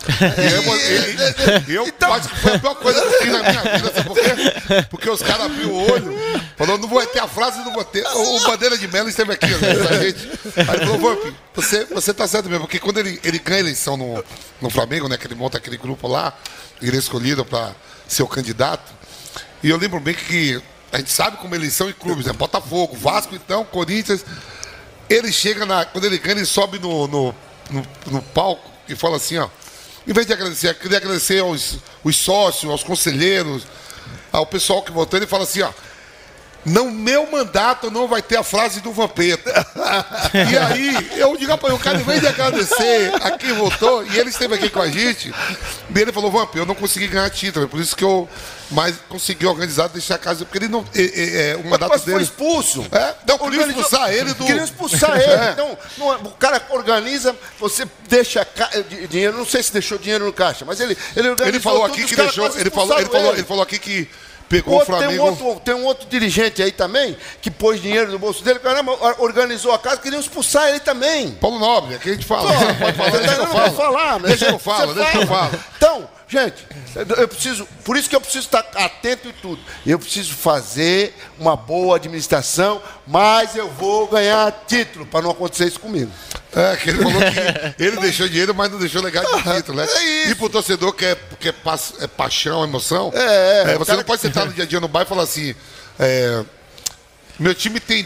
Então, acho que foi a pior coisa que eu fiz na minha vida, sabe por quê? Porque os caras abriram o olho, falou, não vou ter a frase, não vou ter. O Bandeira de Melo esteve aqui, né, essa gente. Aí ele falou, Vamp, você tá certo mesmo, porque quando ele ganha a eleição no Flamengo, né, que ele monta aquele grupo lá, ele é escolhido para ser o candidato, e eu lembro bem que a gente sabe como eles são em clubes, né? Botafogo, Vasco, então, Corinthians. Ele chega, quando ele ganha, ele sobe no palco e fala assim, em vez de agradecer, eu queria agradecer aos sócios, aos conselheiros, ao pessoal que votou, ele fala assim, no meu mandato não vai ter a frase do Vampeta. E aí, eu digo para o cara, em vez de agradecer a quem votou, e ele esteve aqui com a gente, e ele falou, Vamp, eu não consegui ganhar título, por isso que eu consegui organizar, deixar a casa, porque ele não... o mandato dele... foi expulso. Não, queriam expulsar ele do... Queriam expulsar ele. Então, o cara organiza, você deixa dinheiro, não sei se deixou dinheiro no caixa, mas ele organizou. Ele falou aqui que deixou, ele falou aqui que pegou o Flamengo. Tem um outro dirigente aí também que pôs dinheiro no bolso dele, caramba, organizou a casa, queriam expulsar ele também. Paulo Nobre, aqui a gente fala. Você não pode falar, deixa eu falar. Então, gente, por isso que eu preciso estar atento em tudo. Eu preciso fazer uma boa administração, mas eu vou ganhar título para não acontecer isso comigo. Que ele falou que ele deixou dinheiro, mas não deixou legado de título, né? E pro torcedor que é paixão, emoção, você não pode sentar no dia a dia no bairro e falar assim, meu time tem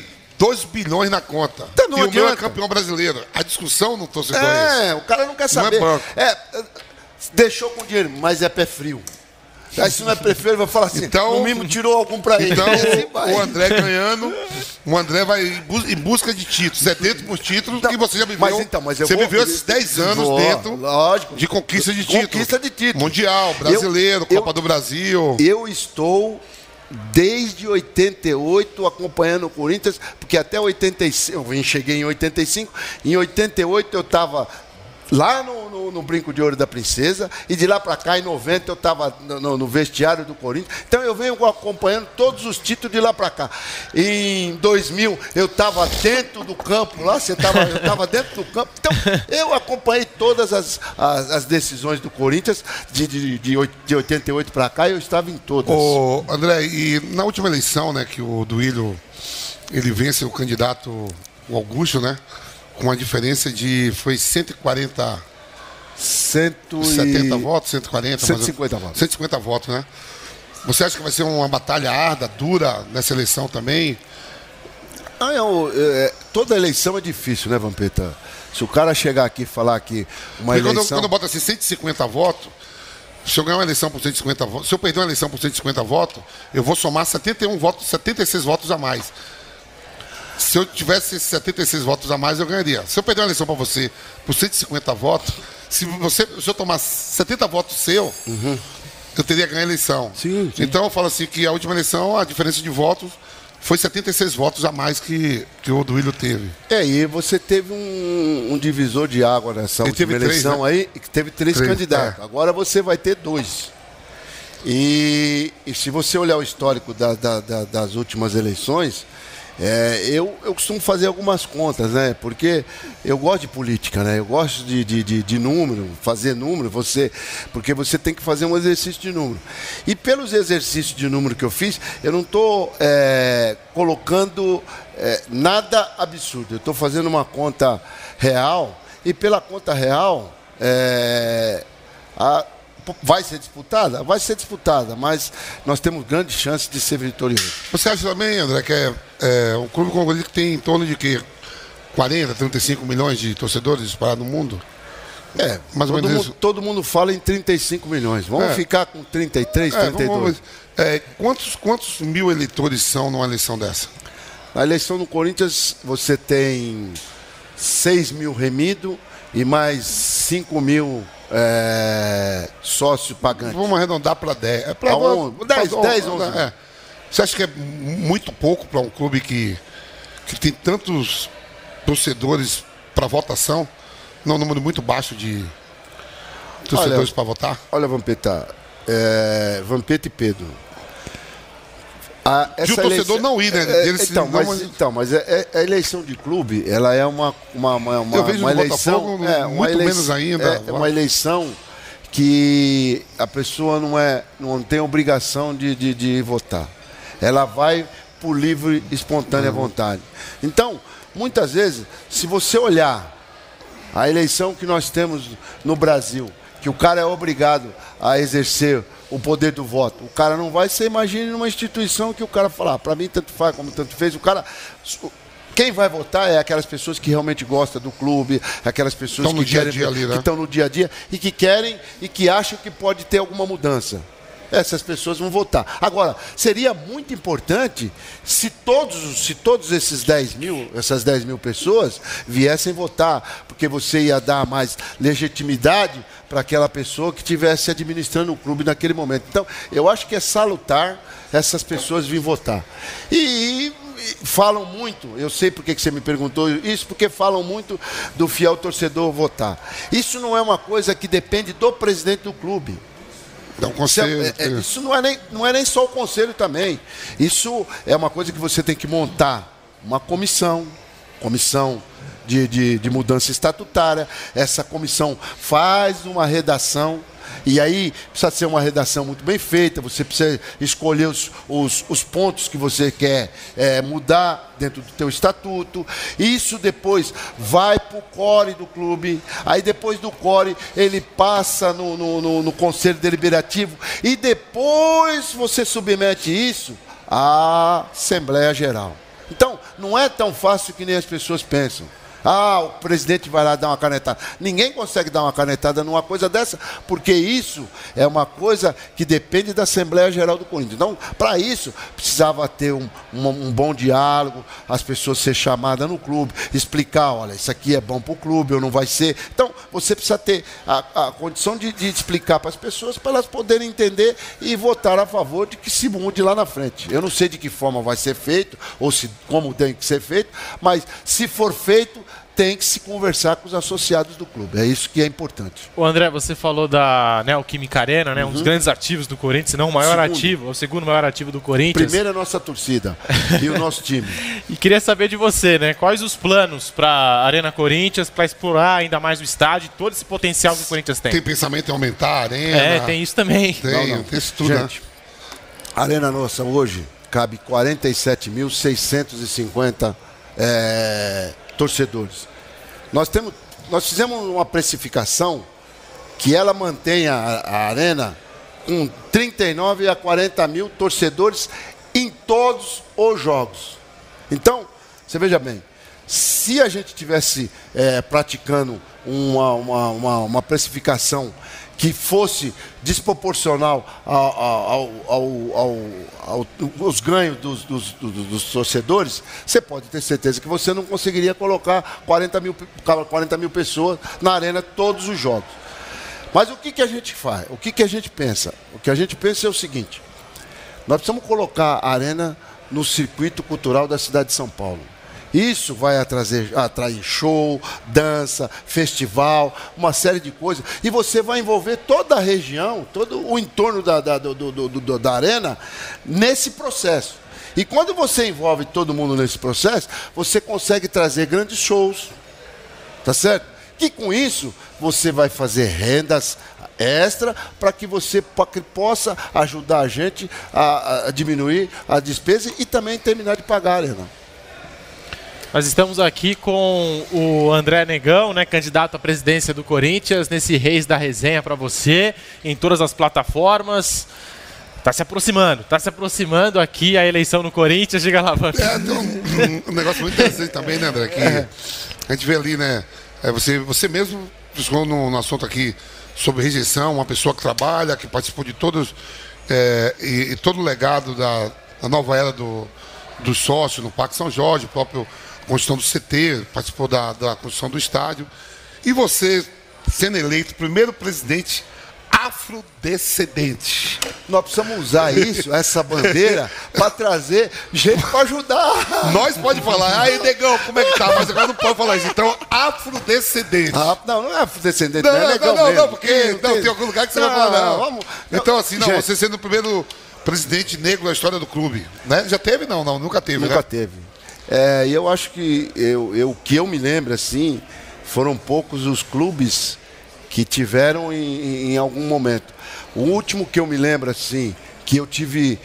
2 bilhões na conta. Então não e adianta. o meu é campeão brasileiro. A discussão no torcedor é essa. O cara não quer saber. Não é banco. Deixou com dinheiro, mas é pé frio. Aí se não é pé frio, ele vai falar assim, então, no mínimo tirou algum pra ele. Então, assim o André ganhando, o André vai em busca de títulos. É dentro dos títulos que você já viveu. Você viveu esses 10 anos dentro de conquista de títulos. Conquista de títulos. Mundial, brasileiro, Copa do Brasil. Eu estou desde 88 acompanhando o Corinthians, porque até 85, eu cheguei em 85, em 88 eu estava lá no Brinco de Ouro da Princesa, e de lá para cá, em 90, eu estava no vestiário do Corinthians. Então eu venho acompanhando todos os títulos de lá para cá. Em 2000, eu estava dentro do campo lá, eu estava dentro do campo. Então eu acompanhei todas as decisões do Corinthians, de 88 para cá, eu estava em todas. Ô, André, e na última eleição, né, que o Duílio, ele vence o candidato, o Augusto, né? Com uma diferença foi 170 votos, 140, 150 votos. 150 votos, né? Você acha que vai ser uma batalha árdua, dura nessa eleição também? Toda eleição é difícil, né, Vampeta? Se o cara chegar aqui e falar que uma eleição... Quando eu boto assim 150 votos, se eu ganhar uma eleição por 150 votos, se eu perder uma eleição por 150 votos, eu vou somar 71 votos, 76 votos a mais. Se eu tivesse 76 votos a mais, eu ganharia. Se eu perder uma eleição para você por 150 votos, se eu tomar 70 votos seu, eu teria ganho a eleição. Sim. Então eu falo assim que a última eleição, a diferença de votos foi 76 votos a mais que o Duílio teve. E você teve um divisor de água nessa última eleição, né? Aí, que teve três candidatos. Agora você vai ter 2. E se você olhar o histórico das últimas eleições, eu costumo fazer algumas contas, né? Porque eu gosto de política, né? Eu gosto de número, fazer número, porque você tem que fazer um exercício de número. E pelos exercícios de número que eu fiz, eu não estou colocando nada absurdo. Eu estou fazendo uma conta real, e pela conta real, vai ser disputada? Vai ser disputada, mas nós temos grandes chances de ser vitorioso. Você acha também, André, que um clube como o Corinthians que tem em torno de 40, 35 milhões de torcedores disparados no mundo? Mais ou menos isso. Todo mundo fala em 35 milhões. Vamos ficar com 33, 32. Quantos mil eleitores são numa eleição dessa? Na eleição no Corinthians, você tem 6 mil remidos e mais 5 mil sócio pagante. Vamos arredondar para 10. 10, 11. Você acha que é muito pouco para um clube que tem tantos torcedores para votação? Não, um número muito baixo de torcedores para votar? Olha, Vampeta, Vampeta e Pedro. De o torcedor não ir, né? Mas a eleição de clube, ela é uma eu vejo uma no eleição, Botafogo muito menos ainda. É uma eleição que a pessoa não tem obrigação de votar. Ela vai por livre, espontânea vontade. Então, muitas vezes, se você olhar a eleição que nós temos no Brasil, que o cara é obrigado a exercer o poder do voto. O cara não vai, você imagine numa instituição que o cara fala, para mim tanto faz como tanto fez. Quem vai votar é aquelas pessoas que realmente gostam do clube, aquelas pessoas que estão no dia a dia e que querem e que acham que pode ter alguma mudança. Essas pessoas vão votar. Agora, seria muito importante se todos essas 10 mil pessoas viessem votar, porque você ia dar mais legitimidade para aquela pessoa que estivesse administrando o clube naquele momento. Então, eu acho que é salutar essas pessoas virem votar. E falam muito, eu sei porque que você me perguntou isso, porque falam muito do fiel torcedor votar. Isso não é uma coisa que depende do presidente do clube. É um conselho. Isso não é nem só o conselho também. Isso é uma coisa que você tem que montar uma comissão de mudança estatutária. Essa comissão faz uma redação. E aí precisa ser uma redação muito bem feita, você precisa escolher os pontos que você quer mudar dentro do teu estatuto. Isso depois vai para o core do clube, aí depois do core ele passa no Conselho Deliberativo e depois você submete isso à Assembleia Geral. Então, não é tão fácil que nem as pessoas pensam. Ah, o presidente vai lá dar uma canetada. Ninguém consegue dar uma canetada numa coisa dessa, porque isso é uma coisa que depende da Assembleia Geral do Corinthians. Então, para isso, precisava ter um bom diálogo, as pessoas ser chamadas no clube, explicar, olha, isso aqui é bom para o clube ou não vai ser. Então, você precisa ter a condição de explicar para as pessoas, para elas poderem entender e votar a favor de que se mude lá na frente. Eu não sei de que forma vai ser feito, ou como tem que ser feito, mas se for feito, tem que se conversar com os associados do clube. É isso que é importante. O André, você falou da Neoquímica Arena, né? Um dos grandes ativos do Corinthians, se não o maior ativo, o segundo maior ativo do Corinthians. Primeiro é a nossa torcida e o nosso time. E queria saber de você, né? Quais os planos para a Arena Corinthians, para explorar ainda mais o estádio e todo esse potencial que o Corinthians tem? Tem pensamento em aumentar a arena? Tem isso também. Tem isso tudo, gente, a Arena nossa hoje cabe 47.650 torcedores. Nós fizemos uma precificação que ela mantém a arena com 39 a 40 mil torcedores em todos os jogos. Então, você veja bem, se a gente tivesse praticando uma precificação que fosse desproporcional aos ganhos dos torcedores, você pode ter certeza que você não conseguiria colocar 40 mil pessoas na arena todos os jogos. Mas o que a gente faz? O que a gente pensa? O que a gente pensa é o seguinte: nós precisamos colocar a arena no circuito cultural da cidade de São Paulo. Isso vai atrair show, dança, festival, uma série de coisas. E você vai envolver toda a região, todo o entorno da arena nesse processo. E quando você envolve todo mundo nesse processo, você consegue trazer grandes shows, tá certo? Que com isso você vai fazer rendas extra para que você possa ajudar a gente a diminuir a despesa e também terminar de pagar a arena. Nós estamos aqui com o André Negão, né, candidato à presidência do Corinthians, nesse Reis da Resenha para você, em todas as plataformas. Está se aproximando aqui a eleição no Corinthians, diga lá. Tem um negócio muito interessante também, né, André, que a gente vê ali, né, você mesmo falou no assunto aqui sobre rejeição, uma pessoa que trabalha, que participou de todos, e todo o legado da nova era do sócio no Parque São Jorge, o próprio construção do CT, participou da construção do estádio. E você, sendo eleito primeiro presidente afrodescendente. Nós precisamos usar essa bandeira, para trazer gente para ajudar. Nós pode falar, aí, negão, como é que tá? Mas agora não pode falar isso. Então, afrodescendente. Não é afrodescendente, não é legal mesmo. Não, porque tem algum lugar que você vai falar, não. Então, assim, não, você sendo o primeiro presidente negro da história do clube, né? Já teve? Não, nunca teve, Nunca teve. E eu acho que, que eu me lembro, assim, foram poucos os clubes que tiveram em algum momento. O último que eu me lembro, assim, que eu tive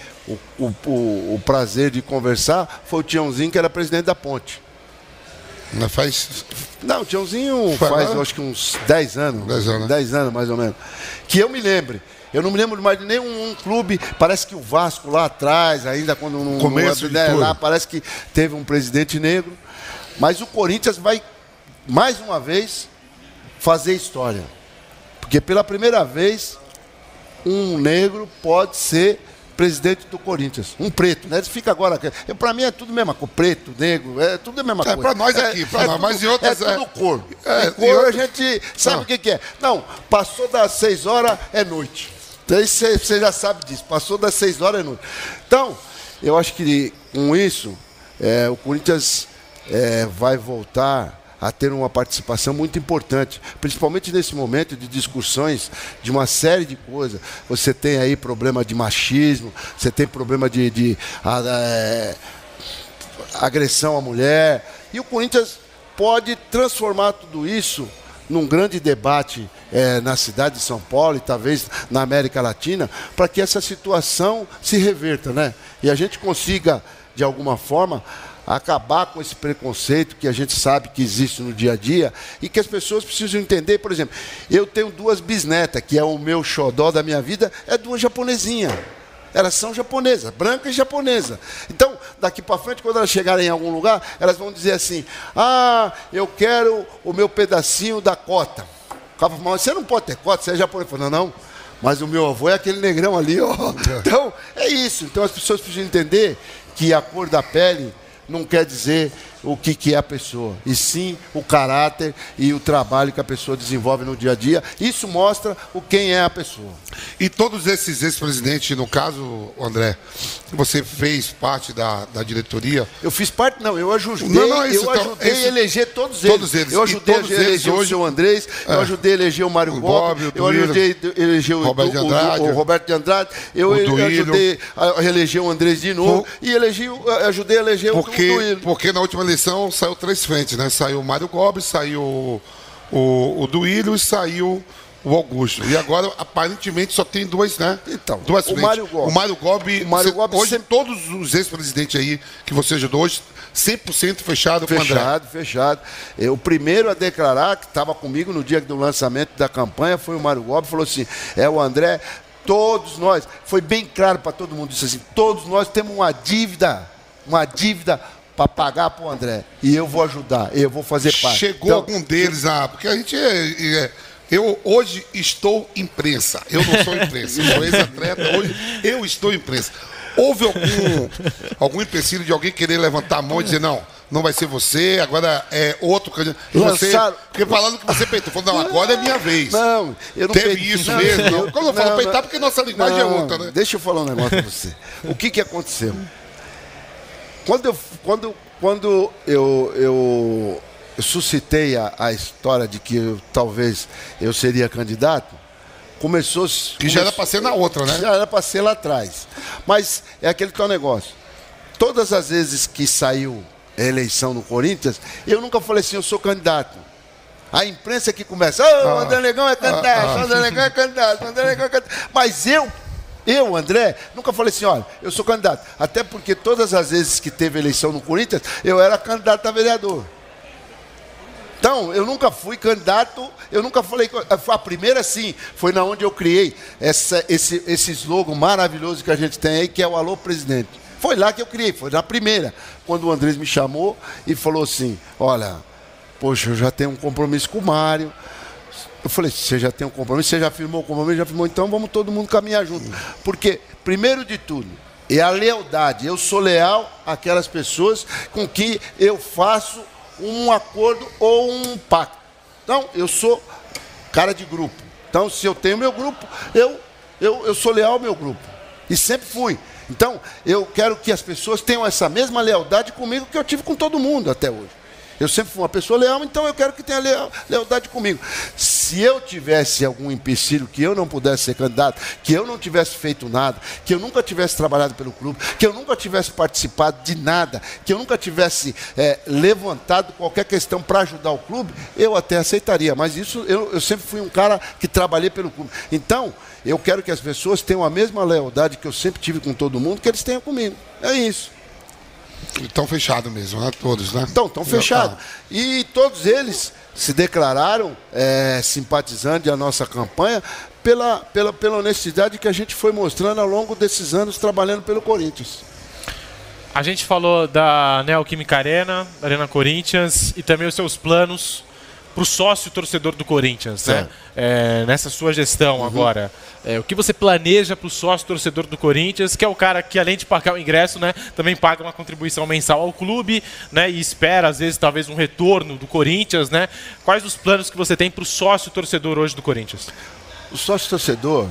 o prazer de conversar, foi o Tiãozinho, que era presidente da Ponte. Não faz... Não, o Tiãozinho faz, eu acho que uns 10 anos. 10 anos, né? 10 anos, mais ou menos. Que eu me lembre. Eu não me lembro mais de nenhum clube. Parece que o Vasco lá atrás, ainda quando não começo lá, parece que teve um presidente negro. Mas o Corinthians vai, mais uma vez, fazer história. Porque pela primeira vez, um negro pode ser presidente do Corinthians. Um preto, né? Fica agora. Para mim é tudo a mesma cor. Preto, negro, é tudo a mesma coisa. Para nós aqui, para nós, mas em outras. É tudo cor. Cor a gente sabe o que é. Não, passou das 6 horas é noite. Então você já sabe disso. Passou das 6 horas é noite. Então, eu acho que com isso, o Corinthians vai voltar a ter uma participação muito importante, principalmente nesse momento de discussões de uma série de coisas. Você tem aí problema de machismo, você tem problema de agressão à mulher, e o Corinthians pode transformar tudo isso num grande debate na cidade de São Paulo e talvez na América Latina, para que essa situação se reverta, né? E a gente consiga, de alguma forma, acabar com esse preconceito que a gente sabe que existe no dia a dia e que as pessoas precisam entender. Por exemplo, eu tenho 2 bisnetas, que é o meu xodó da minha vida, é 2 japonesinhas. Elas são japonesas, branca e japonesa. Então, daqui para frente, quando elas chegarem em algum lugar, elas vão dizer assim, eu quero o meu pedacinho da cota. O cara fala, mas você não pode ter cota, você é japonês. Eu falo, não, mas o meu avô é aquele negrão ali, ó. Então, é isso. Então, as pessoas precisam entender que a cor da pele não quer dizer o que é a pessoa, e sim o caráter e o trabalho que a pessoa desenvolve no dia a dia. Isso mostra quem é a pessoa. E todos esses ex-presidentes, no caso, André, você fez parte da diretoria? Eu fiz parte, não, eu ajudei, eu ajudei a eleger todos eles. Eu ajudei a eleger o seu Andrés, eu ajudei a eleger o Mário Gobi, eu ajudei a eleger o Roberto de Andrade, eu ajudei a eleger o Andrés de novo e ajudei a eleger o Duílio. Porque na última eleição saiu 3 frentes, né? Saiu o Mário Gobi, saiu o Duílio e saiu o Augusto. E agora, aparentemente, só tem 2, né? Então, duas frentes. O Mário Gobi hoje, sempre... todos os ex-presidentes aí que você ajudou hoje, 100% fechado com o André. Fechado. O primeiro a declarar, que estava comigo no dia do lançamento da campanha, foi o Mário Gobi, falou assim, o André, todos nós, foi bem claro para todo mundo, disse assim, todos nós temos uma dívida para pagar para o André. E eu vou ajudar, eu vou fazer parte. Chegou algum deles, porque a gente eu hoje estou imprensa. Eu não sou imprensa, eu sou ex-atleta, hoje eu estou imprensa. Houve algum empecilho de alguém querer levantar a mão e dizer, não vai ser você, agora é outro candidato. Porque falando que você peitou, falou, não, agora é minha vez. Não, eu não teve isso mesmo. Quando eu falo peitar, porque nossa linguagem é outra, né? Deixa eu falar um negócio para você. O que aconteceu? Quando eu suscitei a história de que talvez eu seria candidato, já era para ser na outra, né? Já era para ser lá atrás. Mas é aquele tal negócio. Todas as vezes que saiu a eleição no Corinthians, eu nunca falei assim, eu sou candidato. A imprensa que começa, o André Negão é candidato, o André Negão é candidato, o André Negão é candidato. Mas eu, André, nunca falei assim, olha, eu sou candidato. Até porque todas as vezes que teve eleição no Corinthians, eu era candidato a vereador. Então, eu nunca fui candidato, eu nunca falei... A primeira, sim, foi na onde eu criei esse slogan maravilhoso que a gente tem aí, que é o Alô Presidente. Foi lá que eu criei, foi na primeira, quando o Andrés me chamou e falou assim, olha, poxa, eu já tenho um compromisso com o Mário. Eu falei, você já tem um compromisso, você já firmou o compromisso, já firmou, então vamos todo mundo caminhar junto. Porque, primeiro de tudo, é a lealdade. Eu sou leal àquelas pessoas com que eu faço um acordo ou um pacto. Então, eu sou cara de grupo. Então, se eu tenho meu grupo, eu sou leal ao meu grupo. E sempre fui. Então, eu quero que as pessoas tenham essa mesma lealdade comigo que eu tive com todo mundo até hoje. Eu sempre fui uma pessoa leal, então eu quero que tenha lealdade comigo. Se eu tivesse algum empecilho que eu não pudesse ser candidato, que eu não tivesse feito nada, que eu nunca tivesse trabalhado pelo clube, que eu nunca tivesse participado de nada, que eu nunca tivesse levantado qualquer questão para ajudar o clube, eu até aceitaria. Mas isso, eu sempre fui um cara que trabalhei pelo clube. Então, eu quero que as pessoas tenham a mesma lealdade que eu sempre tive com todo mundo, que eles tenham comigo. É isso. Estão fechados mesmo, né? Todos, né? Estão fechados. E todos eles se declararam simpatizantes da nossa campanha pela honestidade que a gente foi mostrando ao longo desses anos trabalhando pelo Corinthians. A gente falou da Neoquímica Arena, Arena Corinthians, e também os seus planos para o sócio torcedor do Corinthians, né? Nessa sua gestão agora. O que você planeja para o sócio torcedor do Corinthians, que é o cara que, além de pagar o ingresso, né, também paga uma contribuição mensal ao clube, né, e espera, às vezes, talvez um retorno do Corinthians, né? Quais os planos que você tem para o sócio torcedor hoje do Corinthians? O sócio torcedor,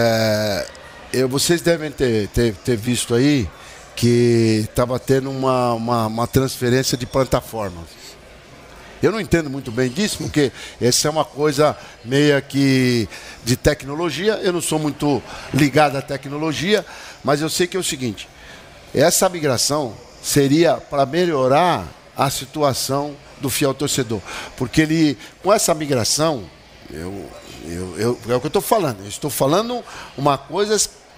vocês devem ter visto aí que estava tendo uma transferência de plataformas. Eu não entendo muito bem disso, porque essa é uma coisa meio que de tecnologia. Eu não sou muito ligado à tecnologia, mas eu sei que é o seguinte, essa migração seria para melhorar a situação do fiel torcedor. Porque com essa migração, é o que eu estou falando. Eu estou falando uma coisa,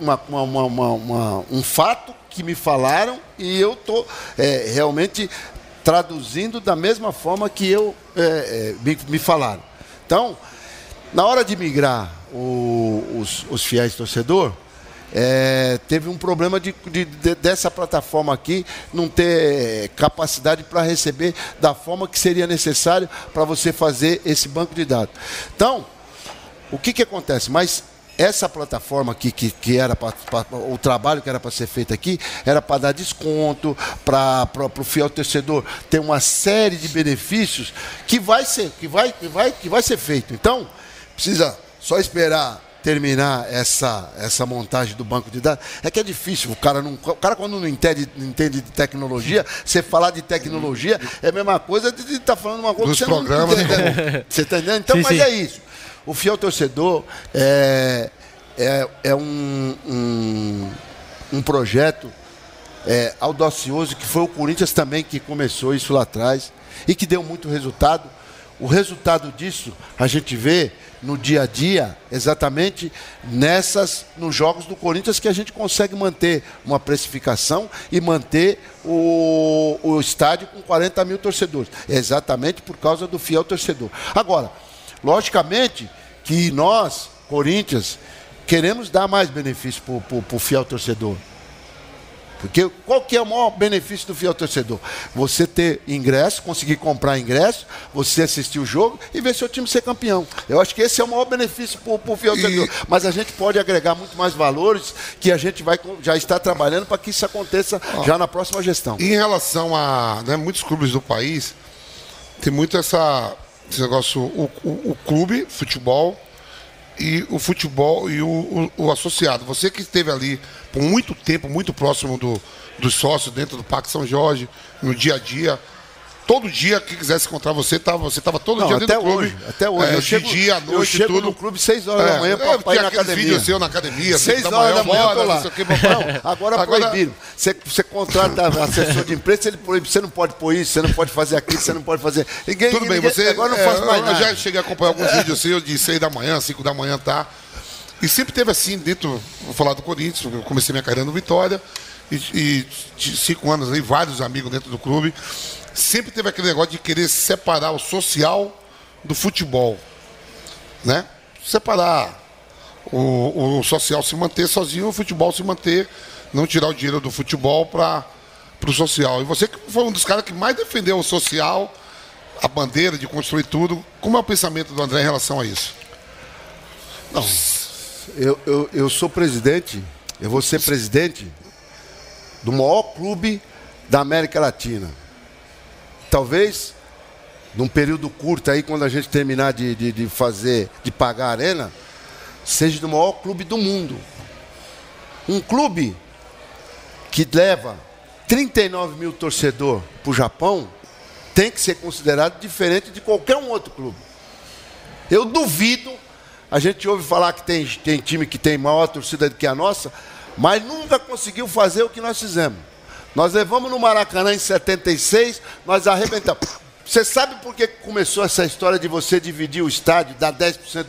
um fato que me falaram e eu estou realmente traduzindo da mesma forma que me falaram. Então, na hora de migrar os fiéis torcedor, teve um problema dessa plataforma aqui não ter capacidade para receber da forma que seria necessário para você fazer esse banco de dados. Então, o que acontece? Mas essa plataforma aqui, que era o trabalho que era para ser feito aqui, era para dar desconto, para o fiel torcedor ter uma série de benefícios que vai ser feito. Então, precisa só esperar terminar essa montagem do banco de dados. É que é difícil, o cara quando não entende de tecnologia, você falar de tecnologia é a mesma coisa de estar falando uma coisa dos que você programas, não entende. Você está entendendo? Então, Sim, mas sim. é isso. O fiel torcedor é um projeto audacioso, que foi o Corinthians também que começou isso lá atrás e que deu muito resultado. O resultado disso a gente vê no dia a dia, exatamente nos jogos do Corinthians, que a gente consegue manter uma precificação e manter o estádio com 40 mil torcedores. É exatamente por causa do fiel torcedor. Agora, logicamente que nós, Corinthians, queremos dar mais benefício para o fiel torcedor. Porque qual que é o maior benefício do fiel torcedor? Você ter ingresso, conseguir comprar ingresso, você assistir o jogo e ver seu time ser campeão. Eu acho que esse é o maior benefício para o fiel torcedor. Mas a gente pode agregar muito mais valores, que a gente já está trabalhando para que isso aconteça já na próxima gestão. Em relação a muitos clubes do país, tem muito esse negócio, o clube, futebol, e o futebol e o associado. Você que esteve ali por muito tempo, muito próximo dos sócios dentro do Parque São Jorge, no dia a dia, todo dia que quisesse encontrar você estava todo dia dentro do clube. Até hoje. Eu chego, dia, à noite, eu chego tudo. No clube 6 horas da manhã para ir na academia. Vídeo seu na academia, 6 horas da manhã eu tô lá. Não, agora proibiram. Você contrata assessor de imprensa, ele proíbe. Você não pode pôr isso, você não pode fazer aquilo, você não pode fazer... Tudo bem, você... Agora não faz mais nada. Eu já cheguei a acompanhar alguns vídeos seus de 6 da manhã, 5 da manhã, tá? E sempre teve assim, dentro... Vou falar do Corinthians, eu comecei minha carreira no Vitória, e 5 anos aí, vários amigos dentro do clube. Sempre teve aquele negócio de querer separar o social do futebol, né? Separar o social, se manter sozinho, o futebol se manter, não tirar o dinheiro do futebol para o social. E você que foi um dos caras que mais defendeu o social, a bandeira de construir tudo. Como é o pensamento do André em relação a isso? Não, eu sou presidente, eu vou ser presidente do maior clube da América Latina. Talvez, num período curto aí, quando a gente terminar de pagar a arena, seja do maior clube do mundo. Um clube que leva 39 mil torcedores para o Japão tem que ser considerado diferente de qualquer um outro clube. Eu duvido, a gente ouve falar que tem time que tem maior torcida do que a nossa, mas nunca conseguiu fazer o que nós fizemos. Nós levamos no Maracanã em 76, nós arrebentamos. Você sabe por que começou essa história de você dividir o estádio, dar 10%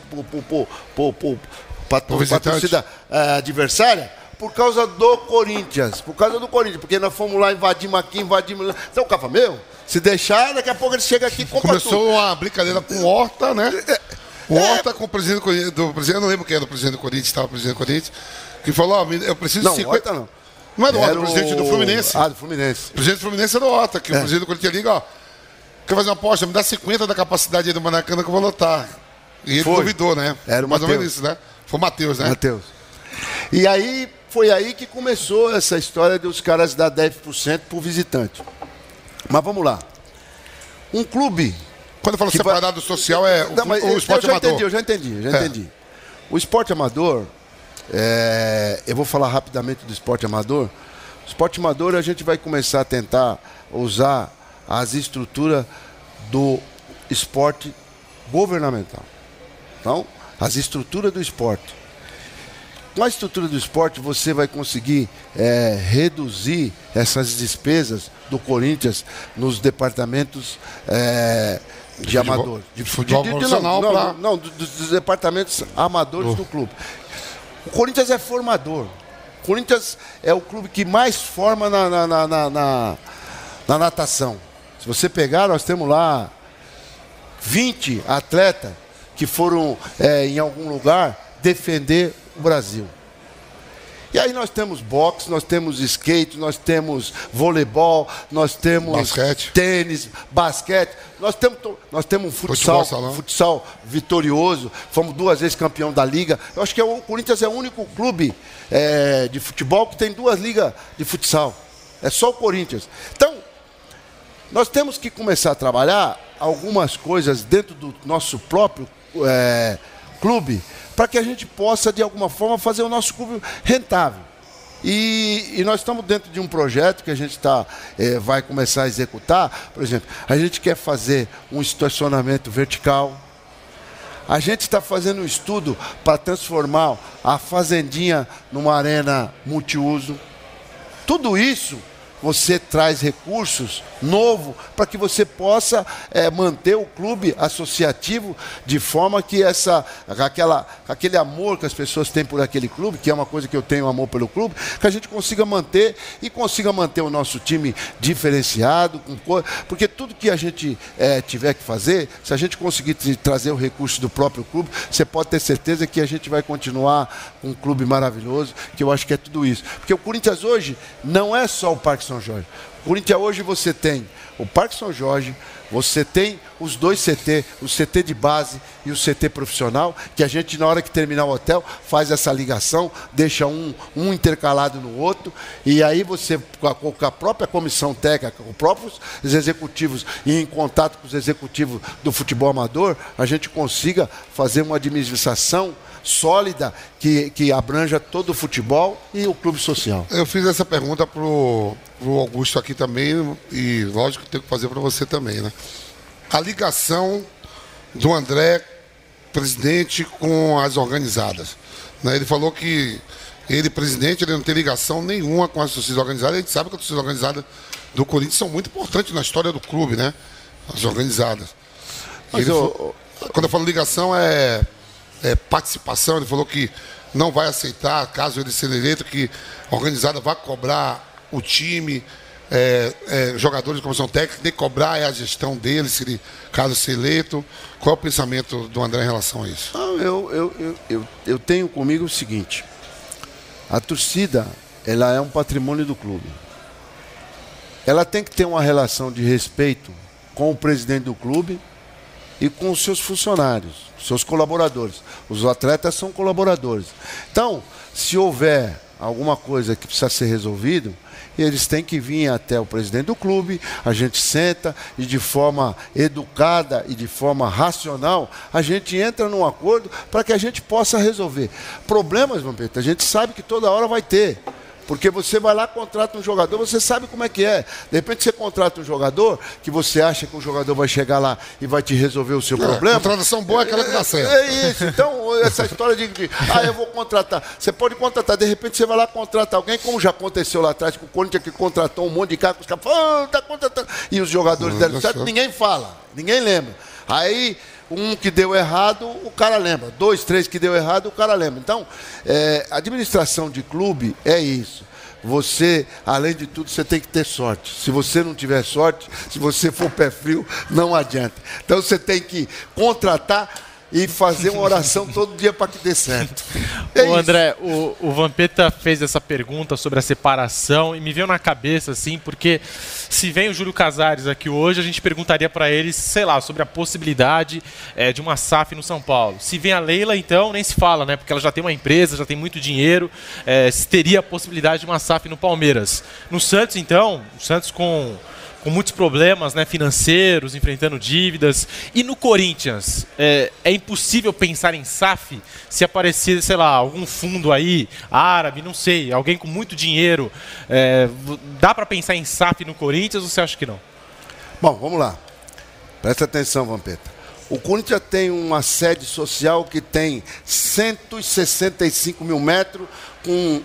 para a torcida adversária? Por causa do Corinthians. Por causa do Corinthians. Porque nós fomos lá, invadimos aqui, invadimos lá. Então o cara fala, meu, se deixar, daqui a pouco ele chega aqui e compra Começou tudo. uma brincadeira com o Horta, né? O Horta com o presidente do Corinthians, eu não lembro quem era o presidente do Corinthians, estava o presidente do Corinthians, que falou, ó, eu preciso de 50... Horta não. Não é do Horta, o presidente do Fluminense. Ah, do Fluminense. O presidente do Fluminense é do Horta, que o presidente do Corinthians liga, ó, quer fazer uma aposta, me dá 50 da capacidade aí do Maracanã que eu vou lotar. E ele duvidou, né? Era o mais ou menos Mateus. isso, né? Foi o Matheus, né? Matheus. E aí, foi aí que começou essa história dos caras dar 10% pro visitante. Mas vamos lá. Um clube... Quando eu falo que separado do social, é Não, mas o esporte amador. Eu já entendi. O esporte amador, eu vou falar rapidamente do esporte amador. O esporte amador, a gente vai começar a tentar usar as estruturas do esporte governamental. Então, as estruturas do esporte. Com a estrutura do esporte, você vai conseguir reduzir essas despesas do Corinthians nos departamentos de amador. De futebol profissional para... Não, dos departamentos amadores do clube. O Corinthians é formador. O Corinthians é o clube que mais forma na natação. Se você pegar, nós temos lá 20 atletas que foram em algum lugar defender o Brasil. E aí nós temos boxe, nós temos skate, nós temos voleibol, nós temos basquete, tênis, basquete, nós temos um futsal vitorioso, fomos 2 vezes campeão da liga. Eu acho que o Corinthians é o único clube de futebol que tem 2 ligas de futsal. É só o Corinthians. Então, nós temos que começar a trabalhar algumas coisas dentro do nosso próprio clube, para que a gente possa, de alguma forma, fazer o nosso clube rentável. E nós estamos dentro de um projeto que a gente vai começar a executar. Por exemplo, a gente quer fazer um estacionamento vertical. A gente está fazendo um estudo para transformar a Fazendinha numa arena multiuso. Tudo isso você traz recursos novos para que você possa manter o clube associativo de forma que aquele amor que as pessoas têm por aquele clube, que é uma coisa que eu tenho amor pelo clube, que a gente consiga manter e consiga manter o nosso time diferenciado, porque tudo que a gente tiver que fazer, se a gente conseguir trazer o recurso do próprio clube, você pode ter certeza que a gente vai continuar com um clube maravilhoso, que eu acho que é tudo isso. Porque o Corinthians hoje não é só o Parque São Jorge. O Corinthians hoje você tem o Parque São Jorge, você tem os 2 CT, o CT de base e o CT profissional, que a gente, na hora que terminar o hotel, faz essa ligação, deixa um intercalado no outro, e aí você, com a própria comissão técnica, com os próprios executivos e em contato com os executivos do futebol amador, a gente consiga fazer uma administração sólida que abranja todo o futebol e o clube social. Eu fiz essa pergunta pro Augusto aqui também, e lógico que tenho que fazer para você também, né? A ligação do André, presidente, com as organizadas, né? Ele falou que ele, presidente, ele não tem ligação nenhuma com as torcidas organizadas. A gente sabe que as torcidas organizadas do Corinthians são muito importantes na história do clube, né? As organizadas. Quando eu falo ligação, participação. Ele falou que não vai aceitar, caso ele seja eleito, que a organizada vai cobrar o time, jogadores de comissão técnica, tem que cobrar a gestão dele, se ele, caso seja eleito. Qual é o pensamento do André em relação a isso? Eu tenho comigo o seguinte: a torcida, ela é um patrimônio do clube. Ela tem que ter uma relação de respeito com o presidente do clube e com os seus funcionários, seus colaboradores. Os atletas são colaboradores. Então, se houver alguma coisa que precisa ser resolvido, eles têm que vir até o presidente do clube, a gente senta e de forma educada e de forma racional, a gente entra num acordo para que a gente possa resolver. Problemas, Vampeta, a gente sabe que toda hora vai ter. Porque você vai lá, contrata um jogador, você sabe como é que é. De repente você contrata um jogador, que você acha que o jogador vai chegar lá e vai te resolver o seu problema. Contratação boa é aquela que dá certo. É isso. Então, essa história de eu vou contratar. Você pode contratar, de repente você vai lá contratar alguém, como já aconteceu lá atrás, com o Corinthians que contratou um monte de cara, os caras falam, tá contratando. E os jogadores deram certo, ninguém fala, ninguém lembra. Aí, um que deu errado, o cara lembra. 2, 3 que deu errado, o cara lembra. Então, administração de clube é isso. Você, além de tudo, você tem que ter sorte. Se você não tiver sorte, se você for pé frio, não adianta. Então, você tem que contratar e fazer uma oração todo dia para que dê certo. André, o Vampeta fez essa pergunta sobre a separação e me veio na cabeça, assim, porque se vem o Júlio Casares aqui hoje, a gente perguntaria para ele, sei lá, sobre a possibilidade de uma SAF no São Paulo. Se vem a Leila, então, nem se fala, né? Porque ela já tem uma empresa, já tem muito dinheiro, se teria a possibilidade de uma SAF no Palmeiras. No Santos, então, o Santos com muitos problemas, né, financeiros, enfrentando dívidas. E no Corinthians, é impossível pensar em SAF se aparecer, sei lá, algum fundo aí, árabe, não sei, alguém com muito dinheiro. Dá para pensar em SAF no Corinthians ou você acha que não? Bom, vamos lá. Presta atenção, Vampeta. O Corinthians tem uma sede social que tem 165 mil metros, com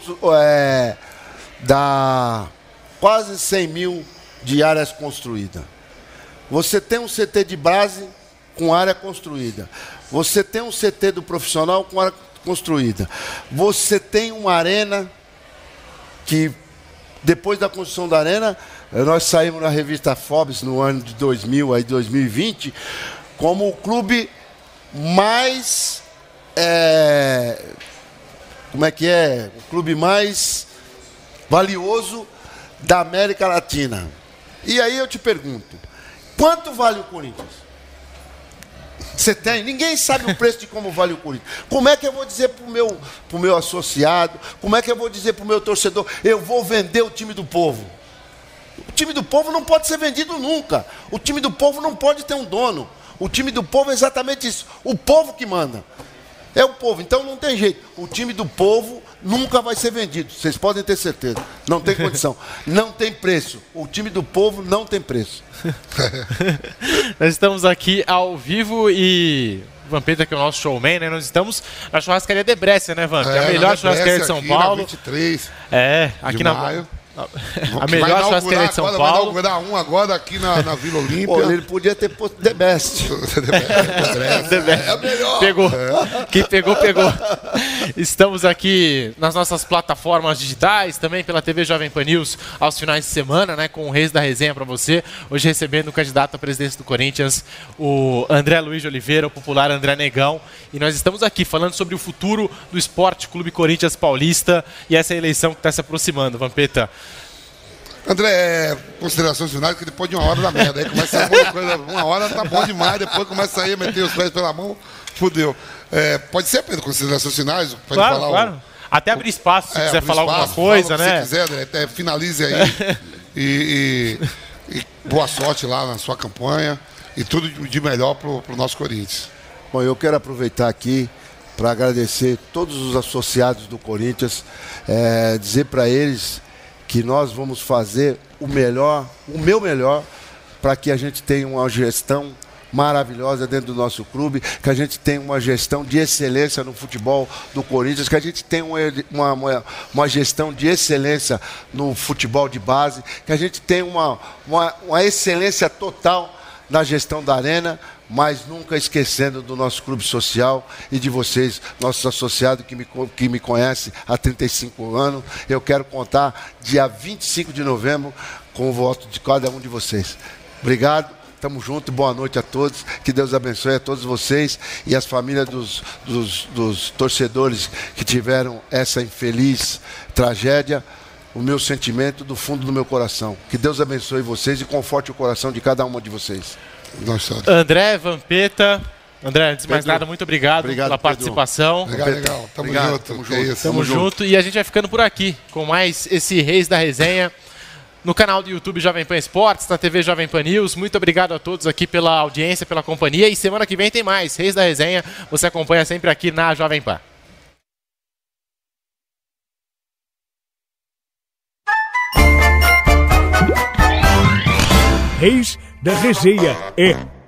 dá quase 100 mil de áreas construídas. Você tem um CT de base com área construída. Você tem um CT do profissional com área construída. Você tem uma arena que, depois da construção da arena, nós saímos na revista Forbes no ano de 2000, aí 2020, como o clube mais como é que é? O clube mais valioso da América Latina. E aí eu te pergunto, quanto vale o Corinthians? Você tem? Ninguém sabe o preço de como vale o Corinthians. Como é que eu vou dizer pro meu associado? Como é que eu vou dizer pro meu torcedor? Eu vou vender o time do povo. O time do povo não pode ser vendido nunca. O time do povo não pode ter um dono. O time do povo é exatamente isso. O povo que manda. É o povo. Então não tem jeito. O time do povo nunca vai ser vendido. Vocês podem ter certeza. Não tem condição. Não tem preço. O time do povo não tem preço. Nós estamos aqui ao vivo e o Vampeta, que é o nosso showman, né? Nós estamos na churrascaria de Brescia, né, Vamp? É a melhor churrascaria de São Paulo. 23 aqui de maio. A melhor churrascaria de São Paulo. Vai inaugurar um agora aqui na Vila Olímpia. Pô, ele podia ter posto The Best. The Best. É melhor. Pegou. Quem pegou, pegou. Estamos aqui nas nossas plataformas digitais, também pela TV Jovem Pan News, aos finais de semana, né, com o Reis da Resenha para você. Hoje recebendo o candidato à presidência do Corinthians, o André Luiz de Oliveira, o popular André Negão. E nós estamos aqui falando sobre o futuro do Esporte Clube Corinthians Paulista e essa eleição que está se aproximando, Vampeta. André, considerações finais, que depois de uma hora da merda. Aí começa a sair coisa, uma hora tá bom demais, depois começa a sair, meter os pés pela mão, fudeu. Pode ser, Pedro, considerações finais? Pode claro, falar claro. Até abrir espaço, se quiser falar alguma coisa, né? Se quiser, André, finalize aí. e boa sorte lá na sua campanha e tudo de melhor pro nosso Corinthians. Bom, eu quero aproveitar aqui para agradecer todos os associados do Corinthians, dizer para eles que nós vamos fazer o meu melhor, para que a gente tenha uma gestão maravilhosa dentro do nosso clube, que a gente tenha uma gestão de excelência no futebol do Corinthians, que a gente tenha uma gestão de excelência no futebol de base, que a gente tenha uma excelência total na gestão da arena, mas nunca esquecendo do nosso clube social e de vocês, nossos associados que me conhecem há 35 anos. Eu quero contar dia 25 de novembro com o voto de cada um de vocês. Obrigado, tamo junto, boa noite a todos, que Deus abençoe a todos vocês e as famílias dos torcedores que tiveram essa infeliz tragédia. O meu sentimento do fundo do meu coração. Que Deus abençoe vocês e conforte o coração de cada uma de vocês. André, Vampeta. André, antes de mais nada, muito obrigado pela Pedro. participação. Legal. Tamo junto. Tamo junto. E a gente vai ficando por aqui com mais esse Reis da Resenha no canal do YouTube Jovem Pan Esportes, na TV Jovem Pan News. Muito obrigado a todos aqui pela audiência, pela companhia. E semana que vem tem mais Reis da Resenha. Você acompanha sempre aqui na Jovem Pan. Reis da Resenha é